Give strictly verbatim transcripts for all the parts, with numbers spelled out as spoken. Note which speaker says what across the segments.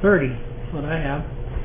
Speaker 1: thirty. That's what I have.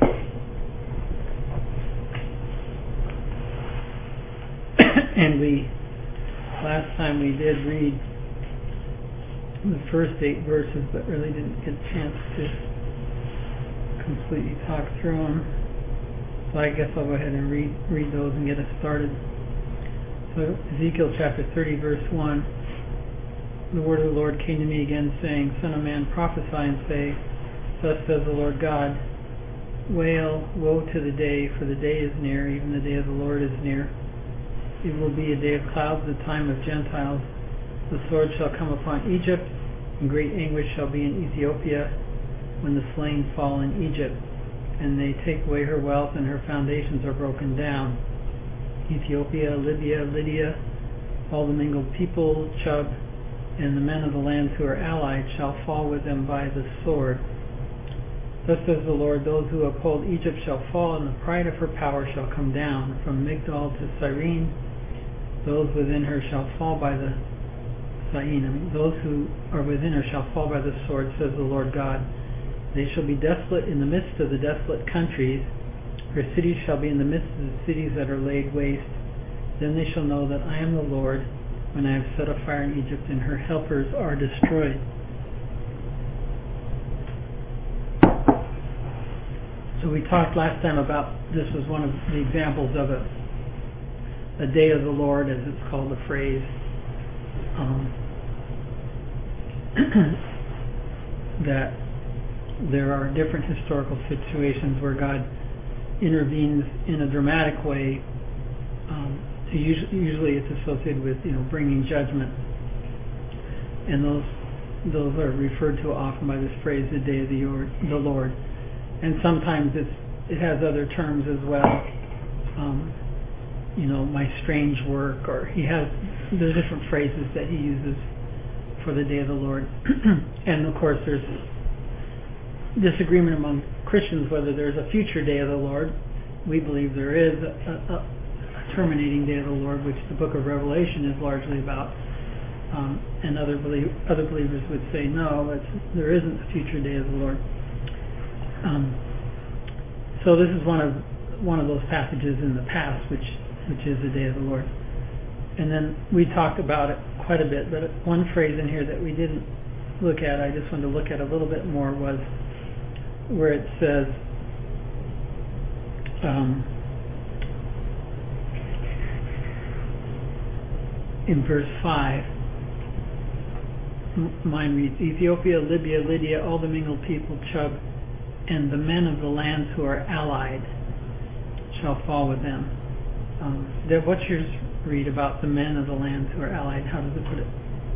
Speaker 1: And we, last time we did read the first eight verses, but really didn't get a chance to completely talk through them. So I guess I'll go ahead and read read those and get us started. So Ezekiel chapter thirty, verse one. The word of the Lord came to me again, saying, Son of man, prophesy and say, Thus says the Lord God, Wail, woe to the day, for the day is near, even the day of the Lord is near. It will be a day of clouds, the time of Gentiles. The sword shall come upon Egypt, and great anguish shall be in Ethiopia, when the slain fall in Egypt, and they take away her wealth, and her foundations are broken down. Ethiopia, Libya, Lydia, all the mingled people, Chub, and the men of the lands who are allied shall fall with them by the sword. Thus says the Lord, those who uphold Egypt shall fall, and the pride of her power shall come down. From Migdol to Cyrene, those within her shall fall by the Syene. Those who are within her shall fall by the sword, says the Lord God. They shall be desolate in the midst of the desolate countries. Her cities shall be in the midst of the cities that are laid waste. Then they shall know that I am the Lord, when I have set a fire in Egypt, and her helpers are destroyed. So we talked last time about, this was one of the examples of a, a day of the Lord, as it's called, a phrase. Um, that there are different historical situations where God intervenes in a dramatic way. Um, so usually, usually it's associated with, you know, bringing judgment, and those those are referred to often by this phrase, the day of the Lord. The Lord. And sometimes it's, it has other terms as well. Um, you know, my strange work, or he has, there's different phrases that he uses for the day of the Lord. And of course there's disagreement among Christians whether there's a future day of the Lord. We believe there is a, a, a terminating day of the Lord, which the book of Revelation is largely about. Um, and other, belie- other believers would say no, it's, there isn't a future day of the Lord. Um, so this is one of one of those passages in the past, which which is the day of the Lord. And then we talked about it quite a bit, but one phrase in here that we didn't look at, I just wanted to look at a little bit more, was where it says, um, in verse five, m- mine reads, Ethiopia, Libya, Lydia, all the mingled people, Chub, and the men of the lands who are allied shall fall with them. Um, Deb, what's yours read about the men of the lands who are allied? How does it put it?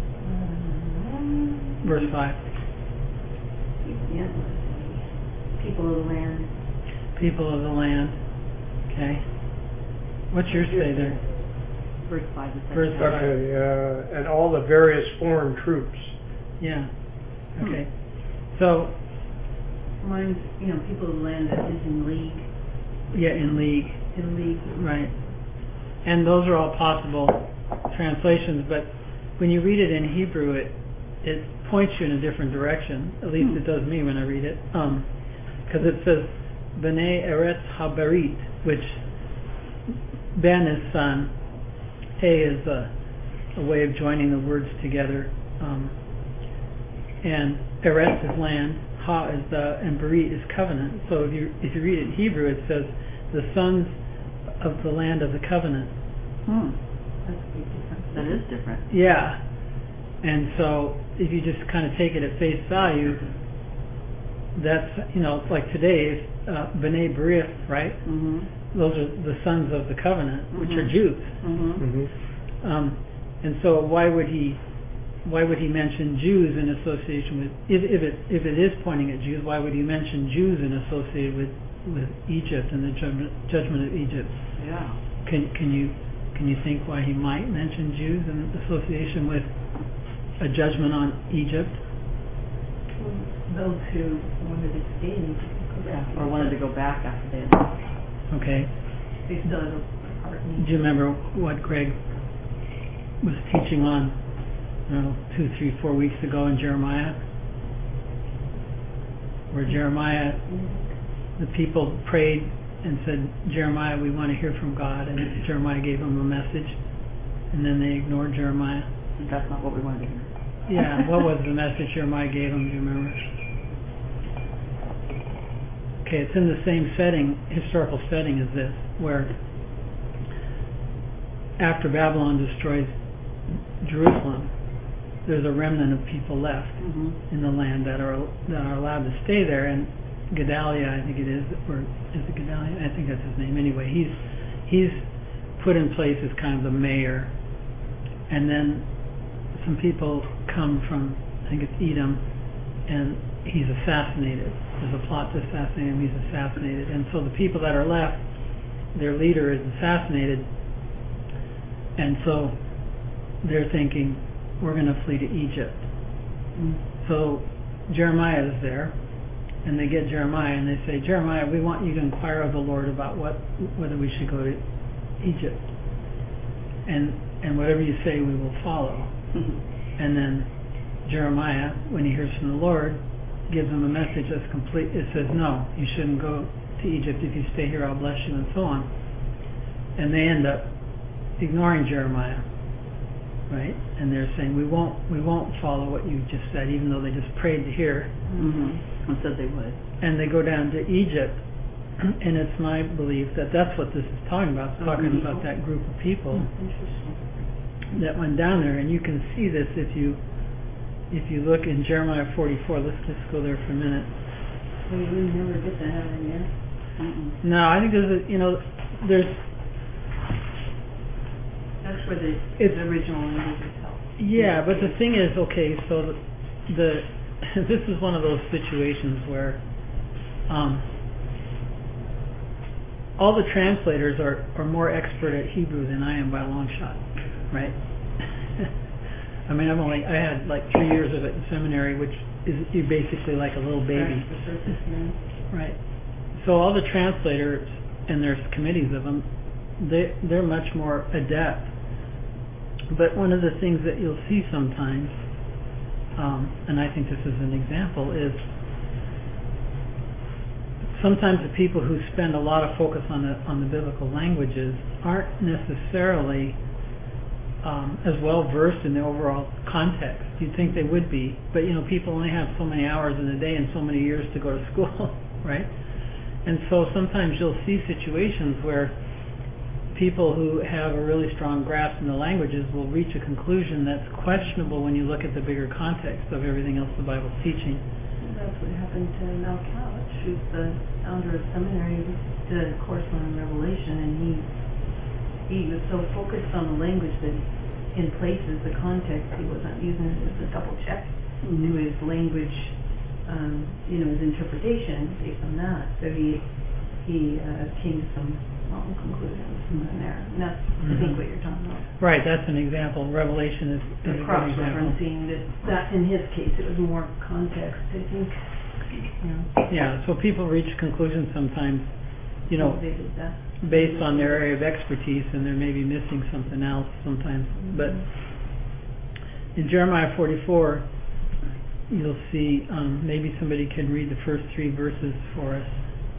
Speaker 1: Um, Verse five.
Speaker 2: Yeah. People of the land.
Speaker 1: People of the land. Okay. What's yours say there?
Speaker 2: Verse five.
Speaker 1: Verse five.
Speaker 3: Okay, uh, and all the various foreign troops.
Speaker 1: Yeah. Okay. Hmm. So.
Speaker 2: Mine's, you know, people of the land that is in league.
Speaker 1: Yeah, in league.
Speaker 2: In league.
Speaker 1: Right. And those are all possible translations, but when you read it in Hebrew, it it points you in a different direction. At least hmm. it does me when I read it. Um, because it says, B'nai Eretz HaBerit, which Ben is son, A is a, a way of joining the words together, um, and Eretz is land, Ha is the, and Berit is covenant. So if you if you read it in Hebrew, it says the sons of the land of the covenant.
Speaker 2: Hmm. That's a big difference. That is different.
Speaker 1: Yeah. And so if you just kind of take it at face value, that's, you know, like today, uh, B'nai Berith, right?
Speaker 2: Mm-hmm.
Speaker 1: Those are the sons of the covenant,
Speaker 2: mm-hmm.
Speaker 1: which are Jews.
Speaker 2: Mm-hmm.
Speaker 3: Mm-hmm.
Speaker 1: Um, and so why would he why would he mention Jews in association with, if, if it if it is pointing at Jews, why would he mention Jews in associated with, with Egypt and the judgment, judgment of Egypt?
Speaker 2: Yeah.
Speaker 1: Can can you can you think why he might mention Jews in association with a judgment on Egypt?
Speaker 2: Those who wanted to stay in Egypt, yeah, or wanted to go back after they had left.
Speaker 1: Okay.
Speaker 2: They still had a heart need.
Speaker 1: Do you remember what Greg was teaching on, I don't know, two, three, four weeks ago in Jeremiah? where Jeremiah, the people prayed and said, Jeremiah, we want to hear from God, and Jeremiah gave them a message, and then they ignored Jeremiah.
Speaker 2: That's not what we wanted to hear.
Speaker 1: Yeah, what was the message Jeremiah gave them, do you remember? Okay, it's in the same setting, historical setting as this, where after Babylon destroys Jerusalem, there's a remnant of people left
Speaker 2: Mm-hmm.
Speaker 1: in the land that are that are allowed to stay there, and Gedaliah, I think it is, or is it Gedaliah? I think that's his name. Anyway, he's he's put in place as kind of the mayor, and then some people come from, I think it's Edom, and he's assassinated. There's a plot to assassinate him. He's assassinated, and so the people that are left, their leader is assassinated, and so they're thinking, we're going to flee to Egypt.
Speaker 2: Mm.
Speaker 1: So Jeremiah is there, and they get Jeremiah, and they say, Jeremiah, we want you to inquire of the Lord about what whether we should go to Egypt, and and whatever you say, we will follow.
Speaker 2: Mm-hmm.
Speaker 1: And then Jeremiah, when he hears from the Lord, gives him a message that's complete. It says, no, you shouldn't go to Egypt. If you stay here, I'll bless you, and so on. And they end up ignoring Jeremiah, right? And they're saying, we won't we won't follow what you just said, even though they just prayed to hear.
Speaker 2: Mm-hmm. And said they would.
Speaker 1: And they go down to Egypt, and it's my belief that that's what this is talking about. It's talking
Speaker 2: Mm-hmm.
Speaker 1: about that group of people
Speaker 2: Interesting.
Speaker 1: that went down there, and you can see this if you if you look in Jeremiah forty-four. Let's just go there for a minute.
Speaker 2: Well, you would never get to heaven there. Mm-mm.
Speaker 1: No, I think there's a, you know, there's
Speaker 2: That's where the,
Speaker 1: It's-
Speaker 2: the original language is held.
Speaker 1: yeah, but the thing is, okay, so the, the this is one of those situations where um, all the translators are, are more expert at Hebrew than I am by a long shot, right? I mean, I'm only I had like three years of it in seminary, which is you're basically like a little baby,
Speaker 2: Scratch the surface, man.
Speaker 1: right? So all the translators, and there's committees of them, they they're much more adept. But one of the things that you'll see sometimes, um, and I think this is an example, is sometimes the people who spend a lot of focus on the on the biblical languages aren't necessarily um, as well versed in the overall context. You'd think they would be, but you know, people only have so many hours in a day and so many years to go to school, right? And so sometimes you'll see situations where people who have a really strong grasp in the languages will reach a conclusion that's questionable when you look at the bigger context of everything else the Bible's teaching.
Speaker 4: That's what happened to Mel Couch, who's the founder of seminary, who did a course on Revelation, and he he was so focused on the language that in places the context he wasn't using it as a double check to his language, um, you know, his interpretation based on that. So he he uh, came to some wrong conclusions from there. And that's I think what you're talking about.
Speaker 1: Right, that's an example. Revelation is, is a good example.
Speaker 4: Cross-referencing that, that in his case it was more context, I think. Yeah.
Speaker 1: Yeah, so people reach conclusions sometimes, you know,
Speaker 4: They did that.
Speaker 1: based on their area of expertise, and they're maybe missing something else sometimes. But in Jeremiah forty-four, you'll see, um, maybe somebody can read the first three verses for us.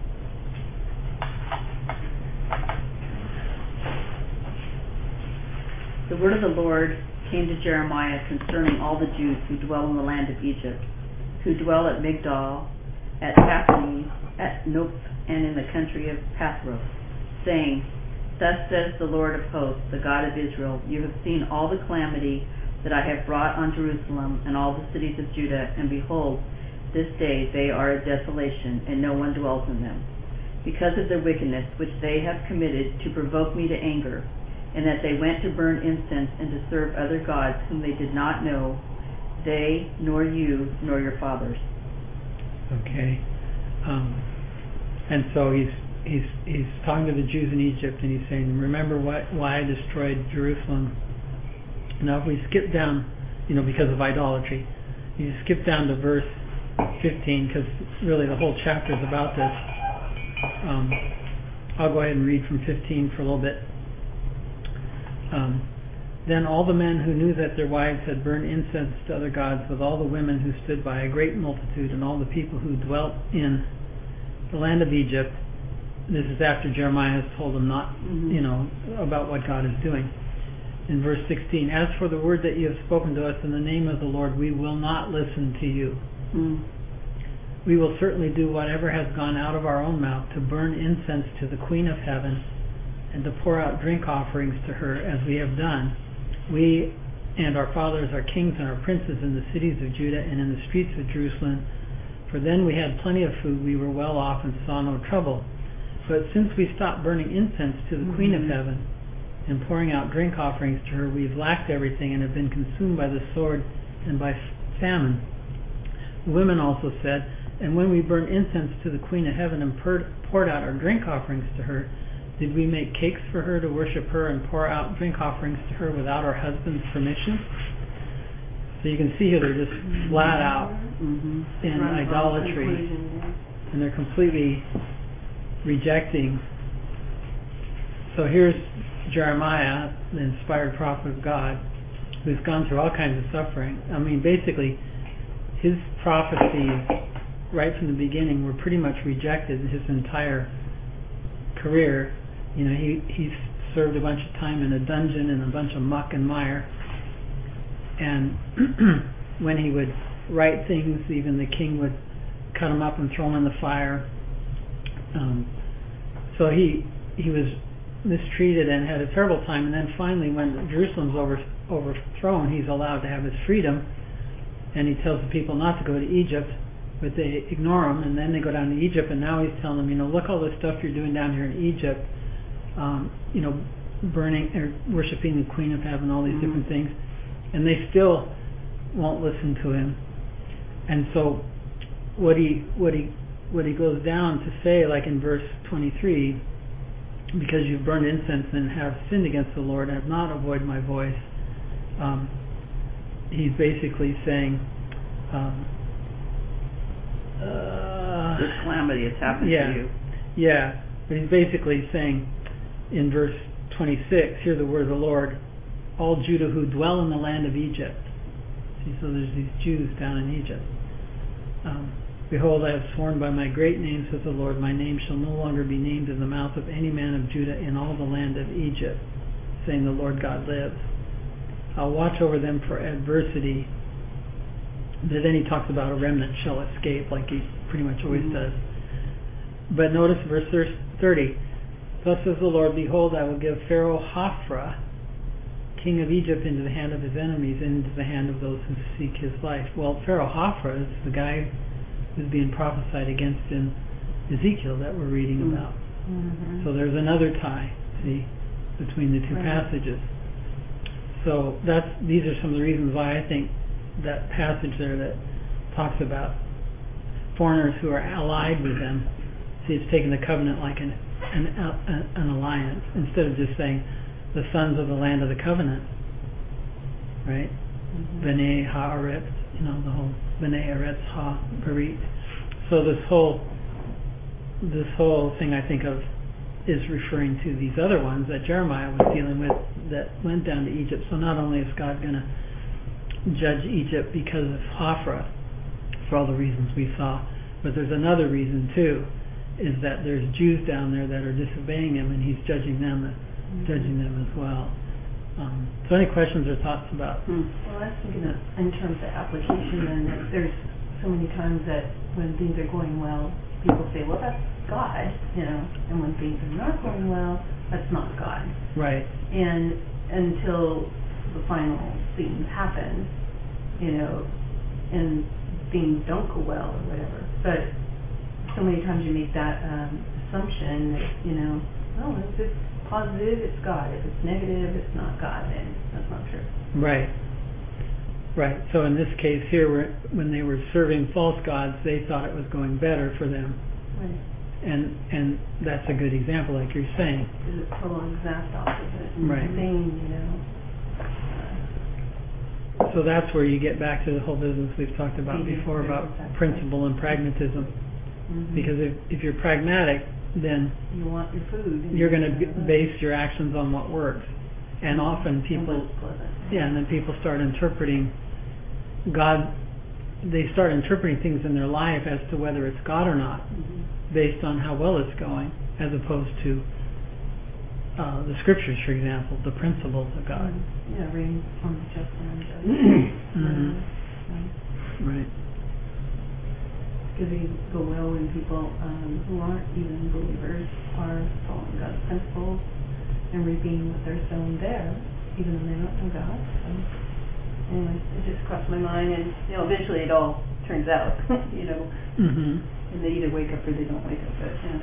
Speaker 2: The word of the Lord came to Jeremiah concerning all the Jews who dwell in the land of Egypt, who dwell at Migdol, at Tahpanhes, at Noph, and in the country of Pathros, saying, Thus says the Lord of hosts, the God of Israel, you have seen all the calamity that I have brought on Jerusalem and all the cities of Judah, and behold, this day they are a desolation, and no one dwells in them, because of their wickedness which they have committed to provoke me to anger, and that they went to burn incense and to serve other gods whom they did not know, they, nor you, nor your fathers.
Speaker 1: Okay. Um, and so he's he's he's talking to the Jews in Egypt, and he's saying, remember why, why I destroyed Jerusalem. Now if we skip down, you know, because of idolatry, you skip down to verse fifteen, because really the whole chapter is about this. Um, I'll go ahead and read from fifteen for a little bit. Um, Then all the men who knew that their wives had burned incense to other gods, with all the women who stood by, a great multitude, and all the people who dwelt in the land of Egypt. This is after Jeremiah has told them not,
Speaker 2: Mhm.
Speaker 1: you know, about what God is doing. In verse sixteen, as for the word that you have spoken to us in the name of the Lord, we will not listen to you.
Speaker 2: Mm.
Speaker 1: We will certainly do whatever has gone out of our own mouth, to burn incense to the Queen of Heaven, and to pour out drink offerings to her, as we have done, we and our fathers, our kings and our princes, in the cities of Judah and in the streets of Jerusalem. For then we had plenty of food, we were well off and saw no trouble. But since we stopped burning incense to the mm-hmm. Queen of Heaven and pouring out drink offerings to her, we've lacked everything and have been consumed by the sword and by famine. The women also said, and when we burned incense to the Queen of Heaven and poured out our drink offerings to her, did we make cakes for her to worship her and pour out drink offerings to her without our husband's permission? So you can see here they're just flat out
Speaker 2: mm-hmm.
Speaker 1: in
Speaker 4: Run
Speaker 1: idolatry, and they're completely rejecting. So here's Jeremiah, the inspired prophet of God, who's gone through all kinds of suffering. I mean, basically, his prophecies right from the beginning were pretty much rejected his entire career. You know, he he's served a bunch of time in a dungeon and a bunch of muck and mire. And when he would write things, even the king would cut them up and throw them in the fire. Um, so he he was mistreated and had a terrible time. And then finally, when Jerusalem's over, overthrown, he's allowed to have his freedom. And he tells the people not to go to Egypt, but they ignore him. And then they go down to Egypt, and now he's telling them, you know, look all this stuff you're doing down here in Egypt. Um, you know, burning or worshiping the Queen of Heaven, all these mm-hmm. different things. And they still won't listen to him. And so what he what he what he goes down to say, like in verse twenty-three, because you've burned incense and have sinned against the Lord and have not avoided my voice, um, he's basically saying um, uh,
Speaker 2: this calamity has happened
Speaker 1: yeah,
Speaker 2: to you.
Speaker 1: Yeah, but he's basically saying in verse twenty-six, hear the word of the Lord, all Judah who dwell in the land of Egypt. See, so there's these Jews down in Egypt. Um, Behold, I have sworn by my great name, says the Lord, my name shall no longer be named in the mouth of any man of Judah in all the land of Egypt, saying the Lord God lives. I'll watch over them for adversity. But then he talks about a remnant shall escape, like he pretty much always mm-hmm. does. But notice verse thirty. Thus says the Lord, behold, I will give Pharaoh Hophra, king of Egypt, into the hand of his enemies, and into the hand of those who seek his life. Well, Pharaoh Hophra is the guy who's being prophesied against in Ezekiel that we're reading mm-hmm. about. Mm-hmm. So there's another tie, see, between the two right. passages. So that's these are some of the reasons why I think that passage there that talks about foreigners who are allied with them. See, it's taking the covenant like an an, an, an alliance instead of just saying the sons of the land of the covenant, right? Mm-hmm. B'nai Haaretz, you know, the whole B'nai Eretz Ha-Berit. So this whole this whole thing I think of is referring to these other ones that Jeremiah was dealing with that went down to Egypt. So not only is God going to judge Egypt because of Hophra for all the reasons we saw, but there's another reason too, is that there's Jews down there that are disobeying him, and he's judging them, mm-hmm. judging them as well. Um, so any questions or thoughts about?
Speaker 4: Hmm. Well, I was thinking of, in terms of application, then that there's so many times that when things are going well, people say, well, that's God, you know, and when things are not going well, that's not God.
Speaker 1: Right.
Speaker 4: And until the final thing happens, you know, and things don't go well or whatever. But so many times you make that um, assumption that, you know, oh, if it's positive, it's God. If it's negative, it's not God. And that's not true.
Speaker 1: Right. Right. So in this case here, when they were serving false gods, they thought it was going better for them.
Speaker 4: Right.
Speaker 1: And and that's a good example, like you're saying.
Speaker 4: It's a total exact opposite.
Speaker 1: Right.
Speaker 4: Thing, you know.
Speaker 1: Uh, so that's where you get back to the whole business we've talked about mm-hmm. before about exactly. principle and pragmatism. Mm-hmm. Because if, if you're pragmatic, then
Speaker 4: you want your food.
Speaker 1: You're going to b- base your actions on what works. And often
Speaker 4: It
Speaker 1: people,
Speaker 4: was pleasant.
Speaker 1: yeah, and then people start interpreting God, they start interpreting things in their life as to whether it's God or not,
Speaker 2: Mhm.
Speaker 1: based on how well it's going, as opposed to uh, the scriptures, for example, the principles of God.
Speaker 4: Yeah, rain on the just and unjust.
Speaker 1: Mhm. Right.
Speaker 4: Because they go well when people um, who aren't even believers are following God's principles and reaping what they're sown there, even though they don't know God. So, anyway, it just crossed my mind, and you know, eventually it all turns out, you know,
Speaker 1: Mhm.
Speaker 4: and they either wake up or they don't wake up. But yeah.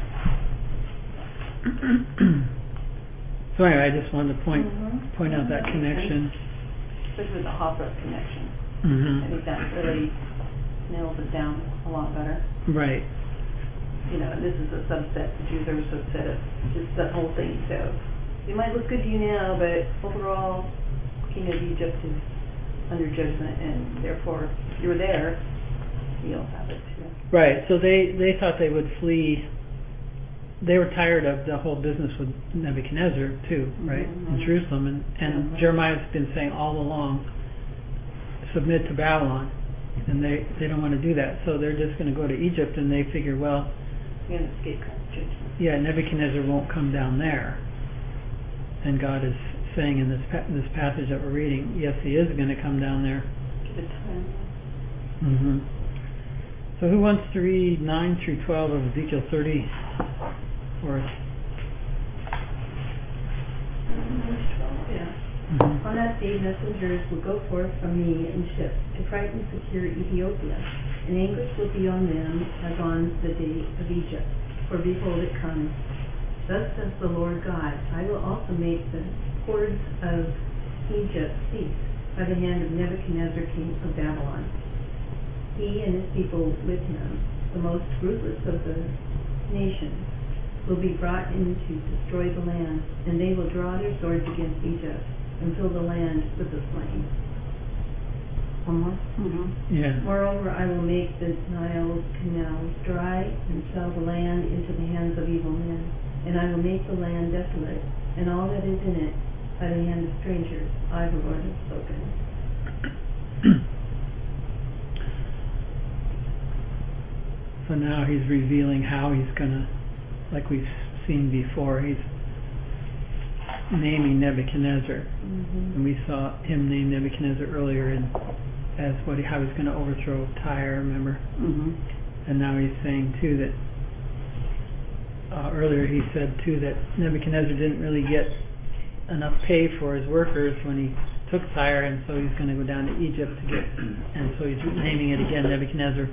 Speaker 1: So anyway, I just wanted to point
Speaker 4: Mhm.
Speaker 1: point out that connection.
Speaker 4: Especially with the Hopper connection. I
Speaker 1: Mhm.
Speaker 4: think that really nails it down a lot better.
Speaker 1: Right.
Speaker 4: You know, and this is a subset, the Jews are a subset of just the whole thing. So it might look good to you now, but overall, King of Egypt is under judgment, and therefore, if you were there, you'll have it too.
Speaker 1: Right. So they they thought they would flee. They were tired of the whole business with Nebuchadnezzar too, right,
Speaker 4: Mhm.
Speaker 1: in Jerusalem, and and
Speaker 4: Mhm.
Speaker 1: Jeremiah's been saying all along, submit to Babylon, and they they don't want to do that, so they're just going to go to Egypt, and they figure, well,
Speaker 4: You're going to escape God's judgment.
Speaker 1: yeah, Nebuchadnezzar won't come down there, and God is saying in this pa- this passage that we're reading, yes, he is going to come down there.
Speaker 4: Give it time.
Speaker 1: Mm-hmm. So who wants to read nine through twelve of Ezekiel thirty for us?
Speaker 4: Yeah.
Speaker 1: Mm-hmm.
Speaker 5: On that day messengers will go forth from me in ships to frighten and secure Ethiopia, and anguish will be on them as on the day of Egypt. For behold, it comes. Thus says the Lord God, I will also make the hordes of Egypt cease by the hand of Nebuchadnezzar king of Babylon. He and his people with him, the most ruthless of the nations, will be brought in to destroy the land, and they will draw their swords against Egypt and fill the land with the slain. One more.
Speaker 2: Mhm.
Speaker 1: Yeah.
Speaker 5: Moreover, I will make the Nile canals dry and sell the land into the hands of evil men, and I will make the land desolate, and all that is in it by the hand of strangers. I, the Lord, have spoken.
Speaker 1: So now he's revealing how he's gonna, like we've seen before, he's naming Nebuchadnezzar,
Speaker 5: Mm-hmm.
Speaker 1: and we saw him name Nebuchadnezzar earlier in as what he, how he's going to overthrow Tyre. Remember,
Speaker 2: Mhm.
Speaker 1: and now he's saying too that uh, earlier he said too that Nebuchadnezzar didn't really get enough pay for his workers when he took Tyre, and so he's going to go down to Egypt to get, and so he's naming it again Nebuchadnezzar.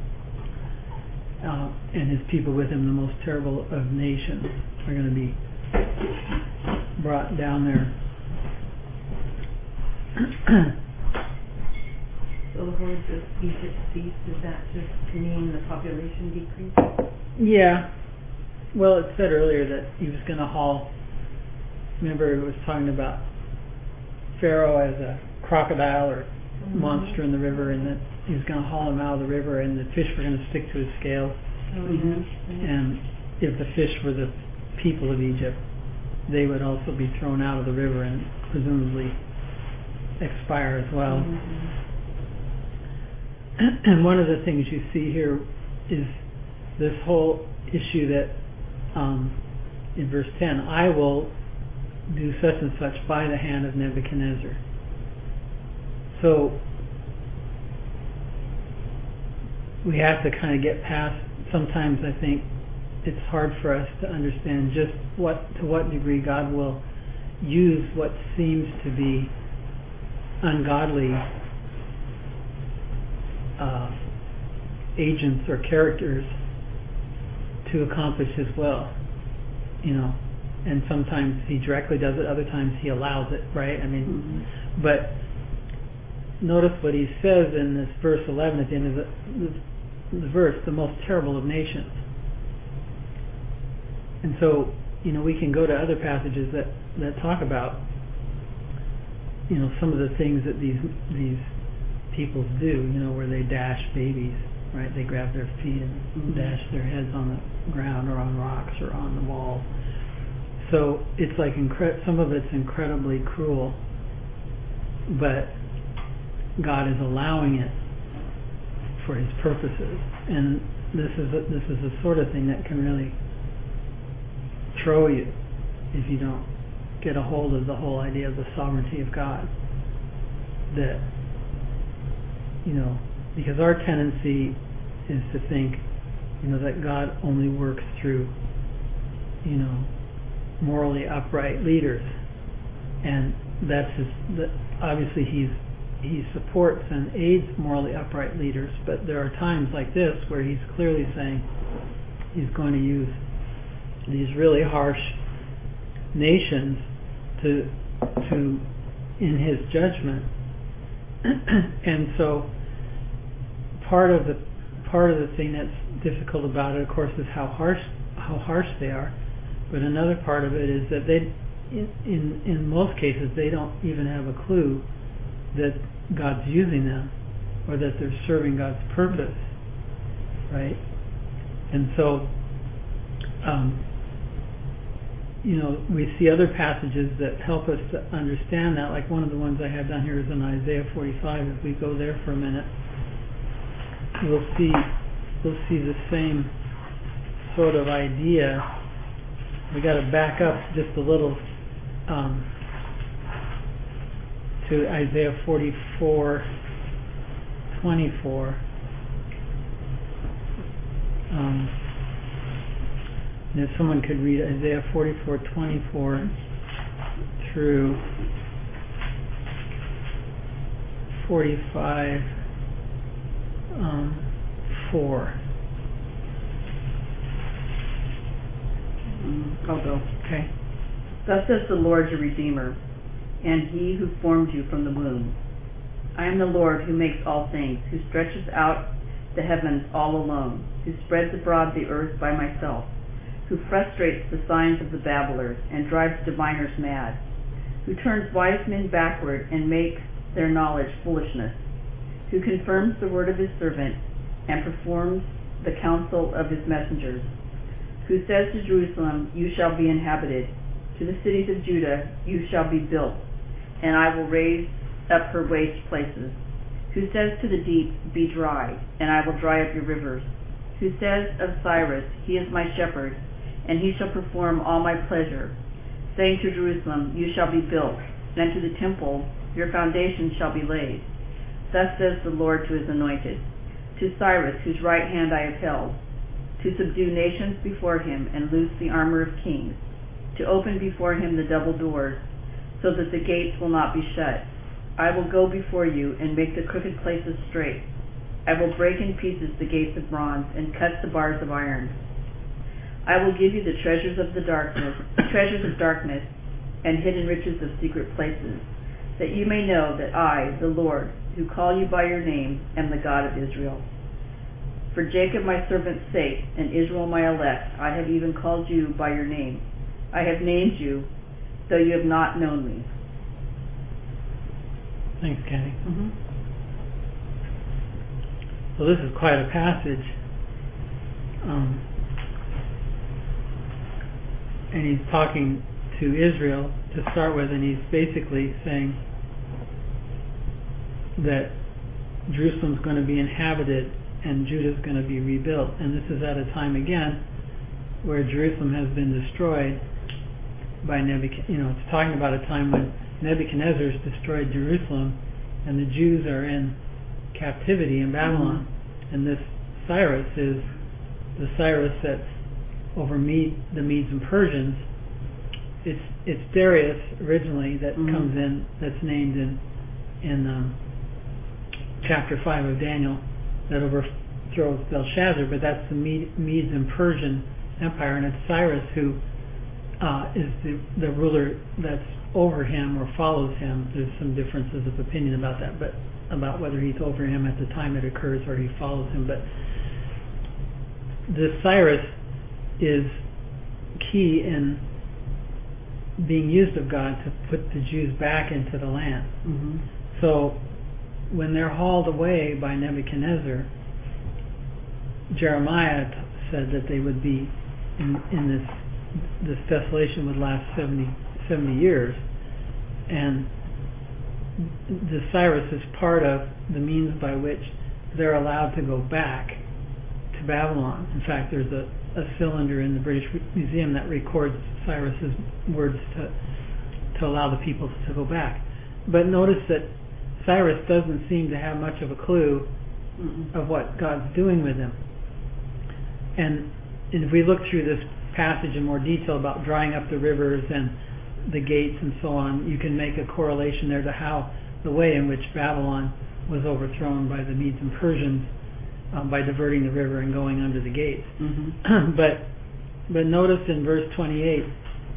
Speaker 1: Uh, and his people with him, the most terrible of nations, are going to be brought down there.
Speaker 5: So the hordes of Egypt cease. Does that just mean the population decrease?
Speaker 1: Yeah. Well, it said earlier that he was going to haul. Remember, it was talking about Pharaoh as a crocodile or
Speaker 5: Mm-hmm.
Speaker 1: monster in the river, and that he was going to haul him out of the river, and the fish were going to stick to his scales.
Speaker 5: Oh,
Speaker 2: Mhm.
Speaker 5: yeah.
Speaker 1: And if the fish were the people of Egypt, they would also be thrown out of the river and presumably expire as well.
Speaker 5: Mhm.
Speaker 1: And one of the things you see here is this whole issue that um, in verse ten, I will do such and such by the hand of Nebuchadnezzar. So we have to kind of get past, sometimes I think it's hard for us to understand just what to what degree God will use what seems to be ungodly uh, agents or characters to accomplish his will, you know. And sometimes he directly does it, other times he allows it, right? I mean,
Speaker 2: Mhm.
Speaker 1: but notice what he says in this verse eleven at the end of the, the, the verse, the most terrible of nations. And so, you know, we can go to other passages that, that talk about, you know, some of the things that these these peoples do, you know, where they dash babies, right? They grab their feet and
Speaker 2: Mhm.
Speaker 1: dash their heads on the ground or on rocks or on the wall. So it's like incre- some of it's incredibly cruel, but God is allowing it for His purposes, and this is a, this is the sort of thing that can really throw you if you don't get a hold of the whole idea of the sovereignty of God. That, you know, because our tendency is to think, you know, that God only works through, you know, morally upright leaders, and that's his. That obviously he's he supports and aids morally upright leaders, but there are times like this where he's clearly saying he's going to use these really harsh nations to to in his judgment. And so part of the part of the thing that's difficult about it, of course, is how harsh how harsh they are. But another part of it is that they, in in, in most cases, they don't even have a clue that God's using them or that they're serving God's purpose, right? And so, um, you know, we see other passages that help us to understand that. Like one of the ones I have down here is in Isaiah forty-five. If we go there for a minute, we'll see we'll see the same sort of idea. We got to back up just a little um, to Isaiah forty-four twenty-four. Um, and if someone could read Isaiah forty-four twenty-four through forty-five um, four.
Speaker 2: I'll go.
Speaker 1: Okay.
Speaker 2: Thus says the Lord your Redeemer, and He who formed you from the womb. I am the Lord who makes all things, who stretches out the heavens all alone, who spreads abroad the earth by myself, who frustrates the signs of the babblers and drives diviners mad, who turns wise men backward and makes their knowledge foolishness, who confirms the word of His servant and performs the counsel of His messengers, who says to Jerusalem, you shall be inhabited, to the cities of Judah, you shall be built, and I will raise up her waste places, who says to the deep, be dry, and I will dry up your rivers, who says of Cyrus, he is my shepherd, and he shall perform all my pleasure, saying to Jerusalem, you shall be built, and to the temple, your foundation shall be laid. Thus says the Lord to His anointed, to Cyrus, whose right hand I have held, to subdue nations before him and loose the armor of kings, to open before him the double doors, so that the gates will not be shut. I will go before you and make the crooked places straight. I will break in pieces the gates of bronze and cut the bars of iron. I will give you the treasures of the darkness, treasures of darkness, and hidden riches of secret places, that you may know that I, the Lord, who call you by your name, am the God of Israel. For Jacob my servant's sake, and Israel my elect, I have even called you by your name. I have named you, though you have not known me.
Speaker 1: Thanks, Kenny.
Speaker 2: Mm-hmm.
Speaker 1: So this is quite a passage. Um, and he's talking to Israel to start with, and he's basically saying that Jerusalem's going to be inhabited and Judah's going to be rebuilt. And this is at a time again where Jerusalem has been destroyed by Nebuchadnezzar. You know, it's talking about a time when Nebuchadnezzar's destroyed Jerusalem and the Jews are in captivity in Babylon. Mm-hmm. And this Cyrus is the Cyrus that's over Mede, the Medes and Persians. It's it's Darius originally that mm-hmm. comes in, that's named in in um, chapter five of Daniel, that overthrows Belshazzar, but that's the Mede, Medes and Persian Empire, and it's Cyrus who uh, is the, the ruler that's over him or follows him. There's some differences of opinion about that, but about whether he's over him at the time it occurs or he follows him. But this Cyrus is key in being used of God to put the Jews back into the land.
Speaker 2: Mm-hmm.
Speaker 1: So when they're hauled away by Nebuchadnezzar, Jeremiah t- said that they would be in, in this this desolation would last seventy, seventy years, and the Cyrus is part of the means by which they're allowed to go back to Babylon. In fact, there's a, a cylinder in the British Museum that records Cyrus's words to to allow the people to go back. But notice that Cyrus doesn't seem to have much of a clue Mm-mm. of what God's doing with him. And, and if we look through this passage in more detail about drying up the rivers and the gates and so on, you can make a correlation there to how the way in which Babylon was overthrown by the Medes and Persians um, by diverting the river and going under the gates. Mm-hmm. but but notice in verse twenty-eight,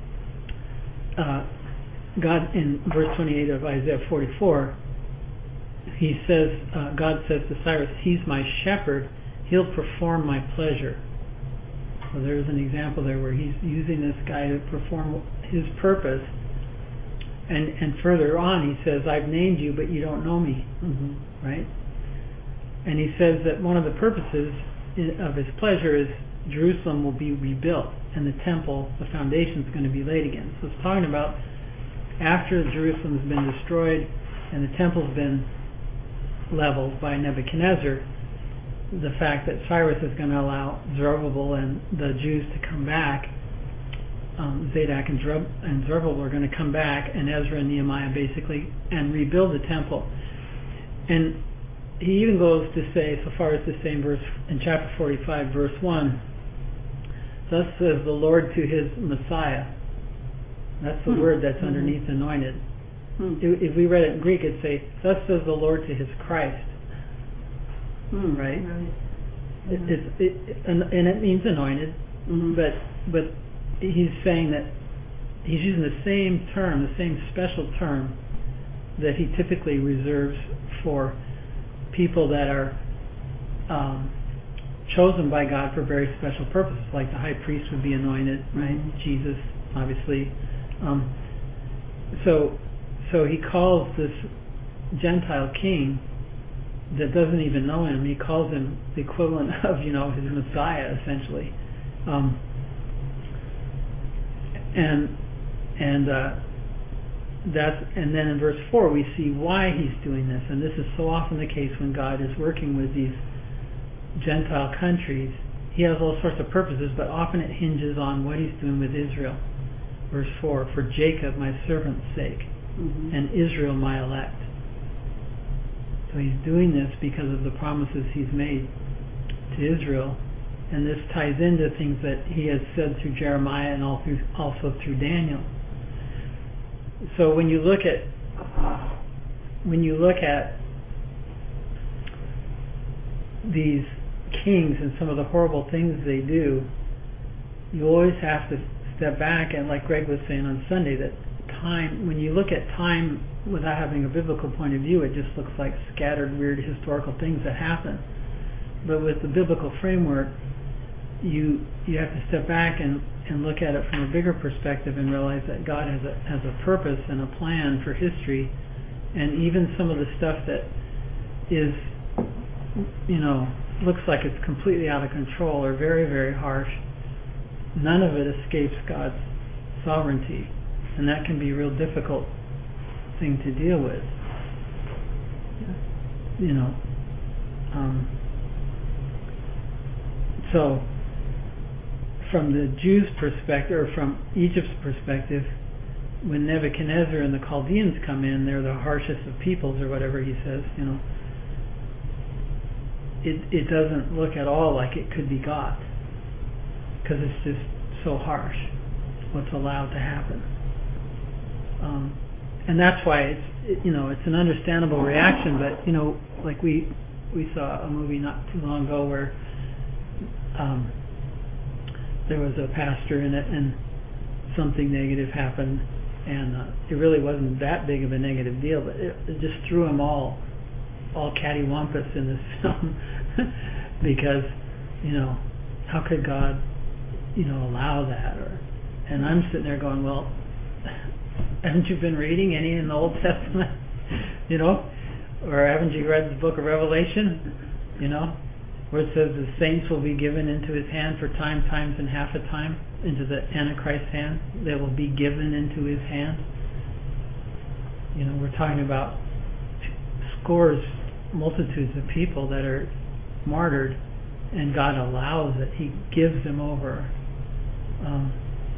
Speaker 1: uh, God in verse twenty-eight of Isaiah forty-four, he says, uh, God says to Cyrus, "He's my shepherd; he'll perform my pleasure." So there's an example there where he's using this guy to perform his purpose. And and further on, he says, "I've named you, but you don't know me." Mm-hmm. Right? And he says that one of the purposes of his pleasure is Jerusalem will be rebuilt, and the temple, the foundation, is going to be laid again. So it's talking about after Jerusalem's been destroyed and the temple's been leveled by Nebuchadnezzar, the fact that Cyrus is going to allow Zerubbabel and the Jews to come back, um, Zadok and, Zerub- and Zerubbabel are going to come back, and Ezra and Nehemiah basically, and rebuild the temple. And he even goes to say, so far as to say in verse in chapter forty-five, verse one, "Thus says the Lord to his Messiah." That's the hmm. word that's mm-hmm. underneath anointed. Hmm. If, if we read it in Greek, it'd say, "Thus says the Lord to his Christ." Hmm. Right? right. It, it, it, and, and it means anointed, mm-hmm. but but he's saying that he's using the same term, the same special term that he typically reserves for people that are um, chosen by God for very special purposes, like the high priest would be anointed, right? Mm-hmm. Jesus, obviously. Um, so, so he calls this Gentile king that doesn't even know him. He calls him the equivalent of, you know, his Messiah, essentially. Um, and and uh, that's and then in verse four we see why he's doing this. And this is so often the case when God is working with these Gentile countries. He has all sorts of purposes, but often it hinges on what he's doing with Israel. Verse four, "For Jacob my servant's sake, mm-hmm. and Israel my elect." So he's doing this because of the promises he's made to Israel, and this ties into things that he has said through Jeremiah and all through, also through Daniel. So when you look at when you look at these kings and some of the horrible things they do, you always have to step back, and like Greg was saying on Sunday, that time, when you look at time without having a biblical point of view, it just looks like scattered, weird historical things that happen. But with the biblical framework, you you have to step back and, and look at it from a bigger perspective and realize that God has a has a purpose and a plan for history, and even some of the stuff that is, you know, looks like it's completely out of control or very, very harsh, none of it escapes God's sovereignty, and that can be a real difficult thing to deal with. You know, um, so from the Jews' perspective, or from Egypt's perspective, when Nebuchadnezzar and the Chaldeans come in, they're the harshest of peoples, or whatever he says, you know, it it doesn't look at all like it could be God, because it's just so harsh what's allowed to happen. Um, and that's why it's, it, you know, it's an understandable reaction, but, you know, like we we saw a movie not too long ago where um, there was a pastor in it and something negative happened, and uh, it really wasn't that big of a negative deal, but it, it just threw them all all cattywampus in this film because, you know, how could God, you know, allow that? Or, and I'm sitting there going, well, haven't you been reading any in the Old Testament? You know, or haven't you read the book of Revelation? You know, where it says the saints will be given into his hand for time, times, and half a time, into the Antichrist's hand. They will be given into his hand. You know, we're talking about scores, multitudes of people that are martyred, and God allows it. He gives them over. Um,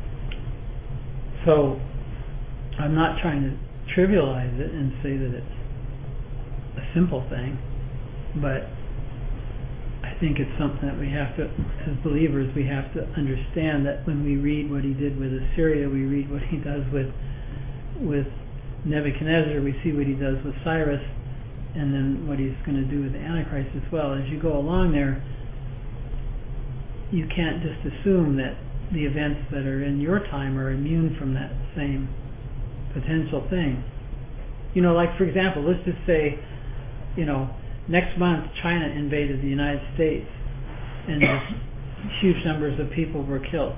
Speaker 1: so, I'm not trying to trivialize it and say that it's a simple thing, but I think it's something that we have to, as believers, we have to understand that when we read what he did with Assyria, we read what he does with with Nebuchadnezzar, we see what he does with Cyrus, and then what he's going to do with the Antichrist as well. As you go along there, you can't just assume that the events that are in your time are immune from that same potential thing. You know, like for example, let's just say, you know, next month China invaded the United States and just huge numbers of people were killed.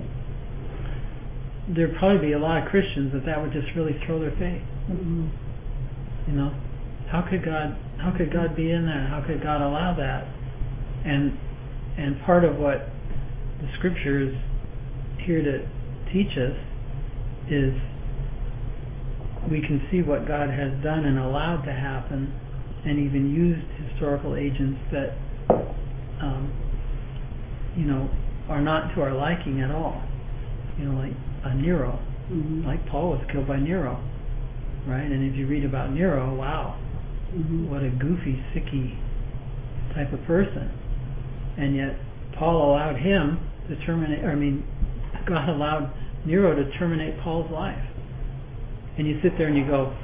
Speaker 1: There'd probably be a lot of Christians that that would just really throw their faith.
Speaker 4: Mm-hmm.
Speaker 1: You know, how could God how could God be in that? How could God allow that? And and part of what the scripture is here to teach us is we can see what God has done and allowed to happen, and even used historical agents that um, you know, are not to our liking at all. You know, like a Nero,
Speaker 4: Mm-hmm.
Speaker 1: like Paul was killed by Nero, right? And if you read about Nero, wow,
Speaker 4: Mm-hmm.
Speaker 1: what a goofy, sicky type of person. And yet Paul allowed him to terminate, or I mean, God allowed Nero to terminate Paul's life. And you sit there and you go,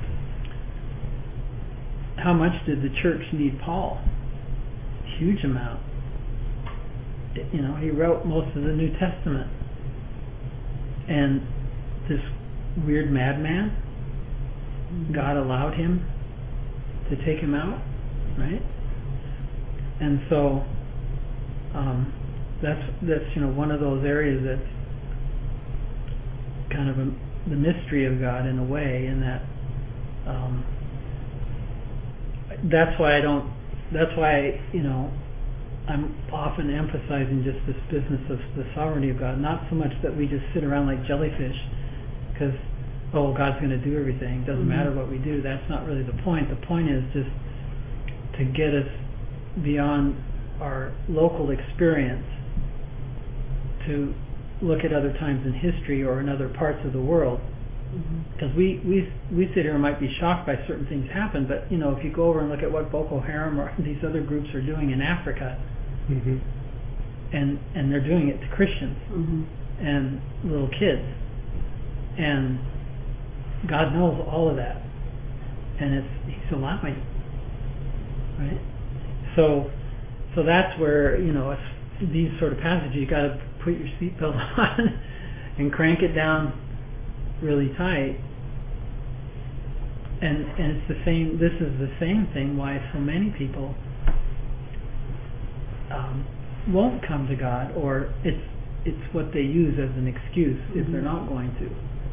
Speaker 1: how much did the church need Paul? Huge amount. You know, he wrote most of the New Testament. And this weird madman, God allowed him to take him out, right? And so um, that's that's you know one of those areas that's kind of a, the mystery of God in a way, in that um, that's why I don't. That's why you know I'm often emphasizing just this business of the sovereignty of God. Not so much that we just sit around like jellyfish, because oh, God's going to do everything. It doesn't mm-hmm. matter what we do. That's not really the point. The point is just to get us beyond our local experience to look at other times in history or in other parts of the world. Because mm-hmm. we, we we sit here and might be shocked by certain things happen, but you know, if you go over and look at what Boko Haram or these other groups are doing in Africa, mm-hmm. and and they're doing it to Christians mm-hmm. and little kids, and God knows all of that, and it's He's allowing, right? So so that's where you know it's these sort of passages you got to put your seatbelt on and crank it down really tight, and and it's the same. This is the same thing why so many people um, won't come to God, or it's it's what they use as an excuse mm-hmm. if they're not going to.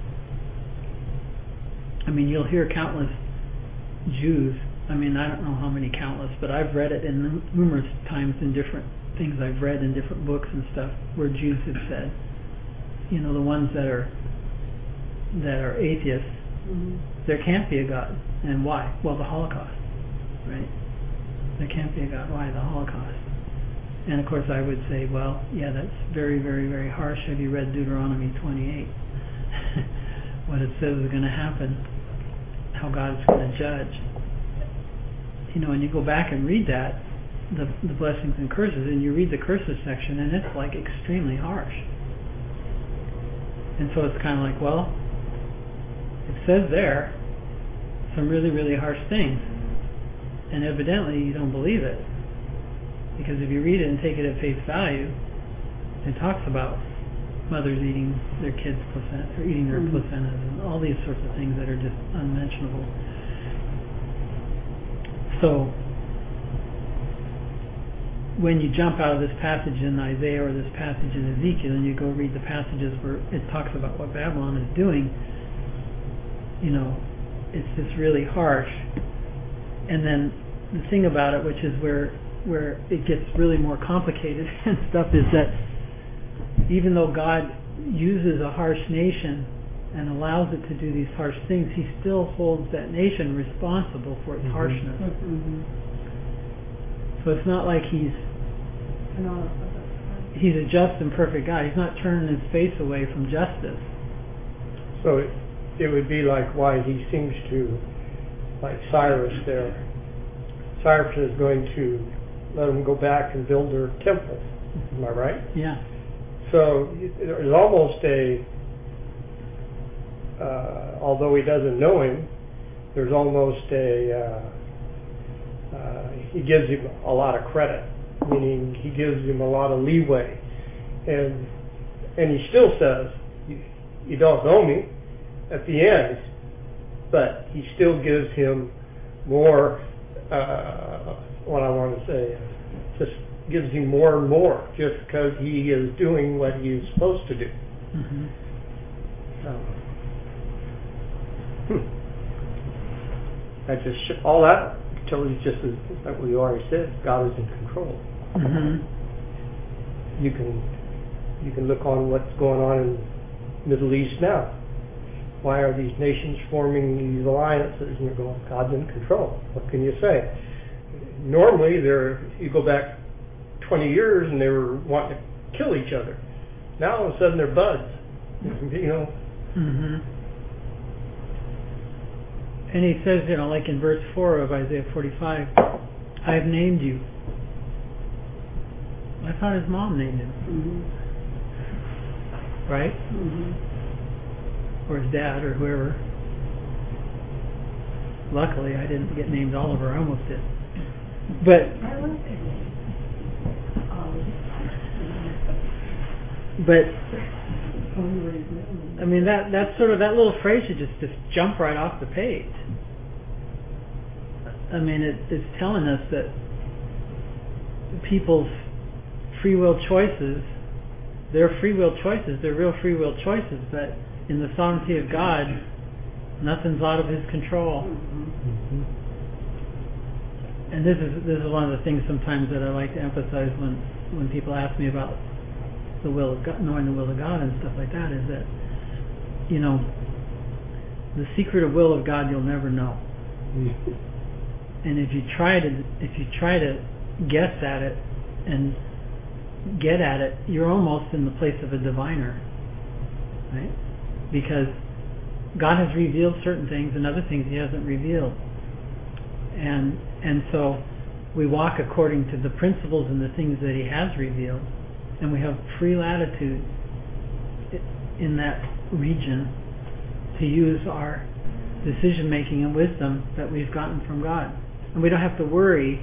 Speaker 1: I mean, you'll hear countless Jews. I mean, I don't know how many countless, but I've read it in num- numerous times in different things I've read in different books and stuff, where Jews have said, you know, the ones that are that are atheists, mm-hmm. there can't be a God. And why? Well, the Holocaust, right? There can't be a God. Why? The Holocaust. And of course I would say, well, yeah, that's very, very, very harsh. Have you read Deuteronomy twenty-eight? What it says is going to happen, how God's going to judge. You know, and you go back and read that, the, the blessings and curses, and you read the curses section, and it's like extremely harsh. And so it's kind of like, well, it says there some really, really harsh things, and evidently you don't believe it, because if you read it and take it at face value, it talks about mothers eating their kids' placenta, or eating their mm-hmm. placentas, and all these sorts of things that are just unmentionable. So when you jump out of this passage in Isaiah or this passage in Ezekiel, and you go read the passages where it talks about what Babylon is doing, you know, it's just really harsh. And then the thing about it, which is where where it gets really more complicated and stuff is that even though God uses a harsh nation and allows it to do these harsh things, he still holds that nation responsible for its
Speaker 3: Mhm.
Speaker 1: harshness.
Speaker 4: Mm-hmm.
Speaker 1: So it's not like he's
Speaker 4: And all of that.
Speaker 1: he's a just and perfect God. He's not turning his face away from justice.
Speaker 3: So it, it would be like why he seems to, like Cyrus there. Cyrus is going to let them go back and build their temple. Am I right?
Speaker 1: Yeah.
Speaker 3: So there's almost a, uh, although he doesn't know him, there's almost a, uh, uh, he gives him a lot of credit, meaning he gives him a lot of leeway. And and he still says, you, you don't know me at the end, but he still gives him more, uh, what I want to say, just gives him more and more just because he is doing what he is supposed to do.
Speaker 1: Mm-hmm.
Speaker 3: So, hmm. That just sh- all that tells you just as like we already said, God is in control.
Speaker 1: Mm-hmm.
Speaker 3: You can you can look on what's going on in the Middle East now. Why are these nations forming these alliances? And you're going, God's in control. What can you say? Normally, they're you go back twenty years and they were wanting to kill each other. Now all of a sudden they're buds. You know.
Speaker 1: Mm-hmm. And he says, you know, like in verse four of Isaiah forty-five, I've named you. I thought his mom named him,
Speaker 4: Mm-hmm.
Speaker 1: right?
Speaker 4: Mm-hmm.
Speaker 1: Or his dad, or whoever. Luckily, I didn't get named Oliver. I almost did. But
Speaker 4: I like that name.
Speaker 1: but
Speaker 4: Only his name.
Speaker 1: I mean that that sort of that little phrase should just just jump right off the page. I mean it, it's telling us that people's free will choices, their free will choices, they're real free will choices, but in the sovereignty of God, nothing's out of his control.
Speaker 3: Mm-hmm.
Speaker 1: And this is this is one of the things sometimes that I like to emphasize when, when people ask me about the will of God, knowing the will of God and stuff like that, is that, you know, the secret of will of God you'll never know.
Speaker 3: Mm-hmm.
Speaker 1: And if you try to if you try to guess at it and get at it, you're almost in the place of a diviner, right? Because God has revealed certain things and other things he hasn't revealed. And and so we walk according to the principles and the things that he has revealed, and we have free latitude in that region to use our decision making and wisdom that we've gotten from God. And we don't have to worry,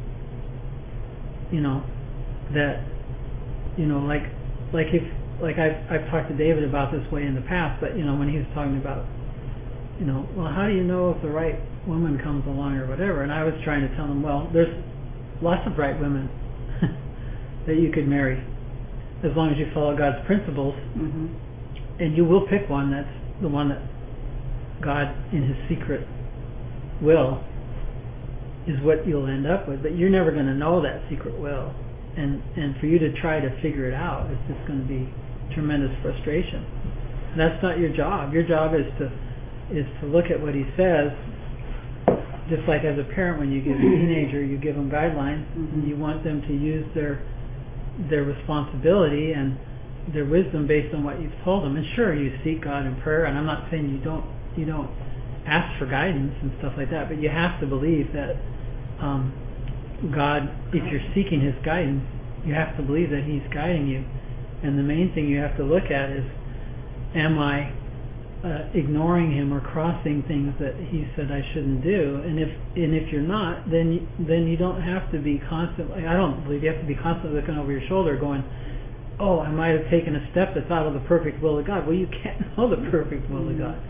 Speaker 1: you know, that, you know, like like if like I've I've talked to David about this way in the past, but you know, when he was talking about, you know, well, how do you know if the right woman comes along or whatever? And I was trying to tell him, well, there's lots of right women that you could marry as long as you follow God's principles,
Speaker 2: Mm-hmm.
Speaker 1: and you will pick one that's the one that God in his secret will is what you'll end up with. But you're never going to know that secret will, and and for you to try to figure it out is just going to be tremendous frustration. And that's not your job. Your job is to is to look at what he says. Just like as a parent, when you give a teenager, you give them guidelines,
Speaker 2: Mm-hmm.
Speaker 1: and you want them to use their their responsibility and their wisdom based on what you've told them. And sure, you seek God in prayer, and I'm not saying you don't you don't ask for guidance and stuff like that, but you have to believe that um, God, if you're seeking his guidance, you have to believe that he's guiding you. And the main thing you have to look at is, am I uh, ignoring him or crossing things that he said I shouldn't do? And if and if you're not, then you, then you don't have to be constantly, I don't believe you have to be constantly looking over your shoulder going, oh, I might have taken a step that's out of the perfect will of God. Well, you can't know the perfect will of God.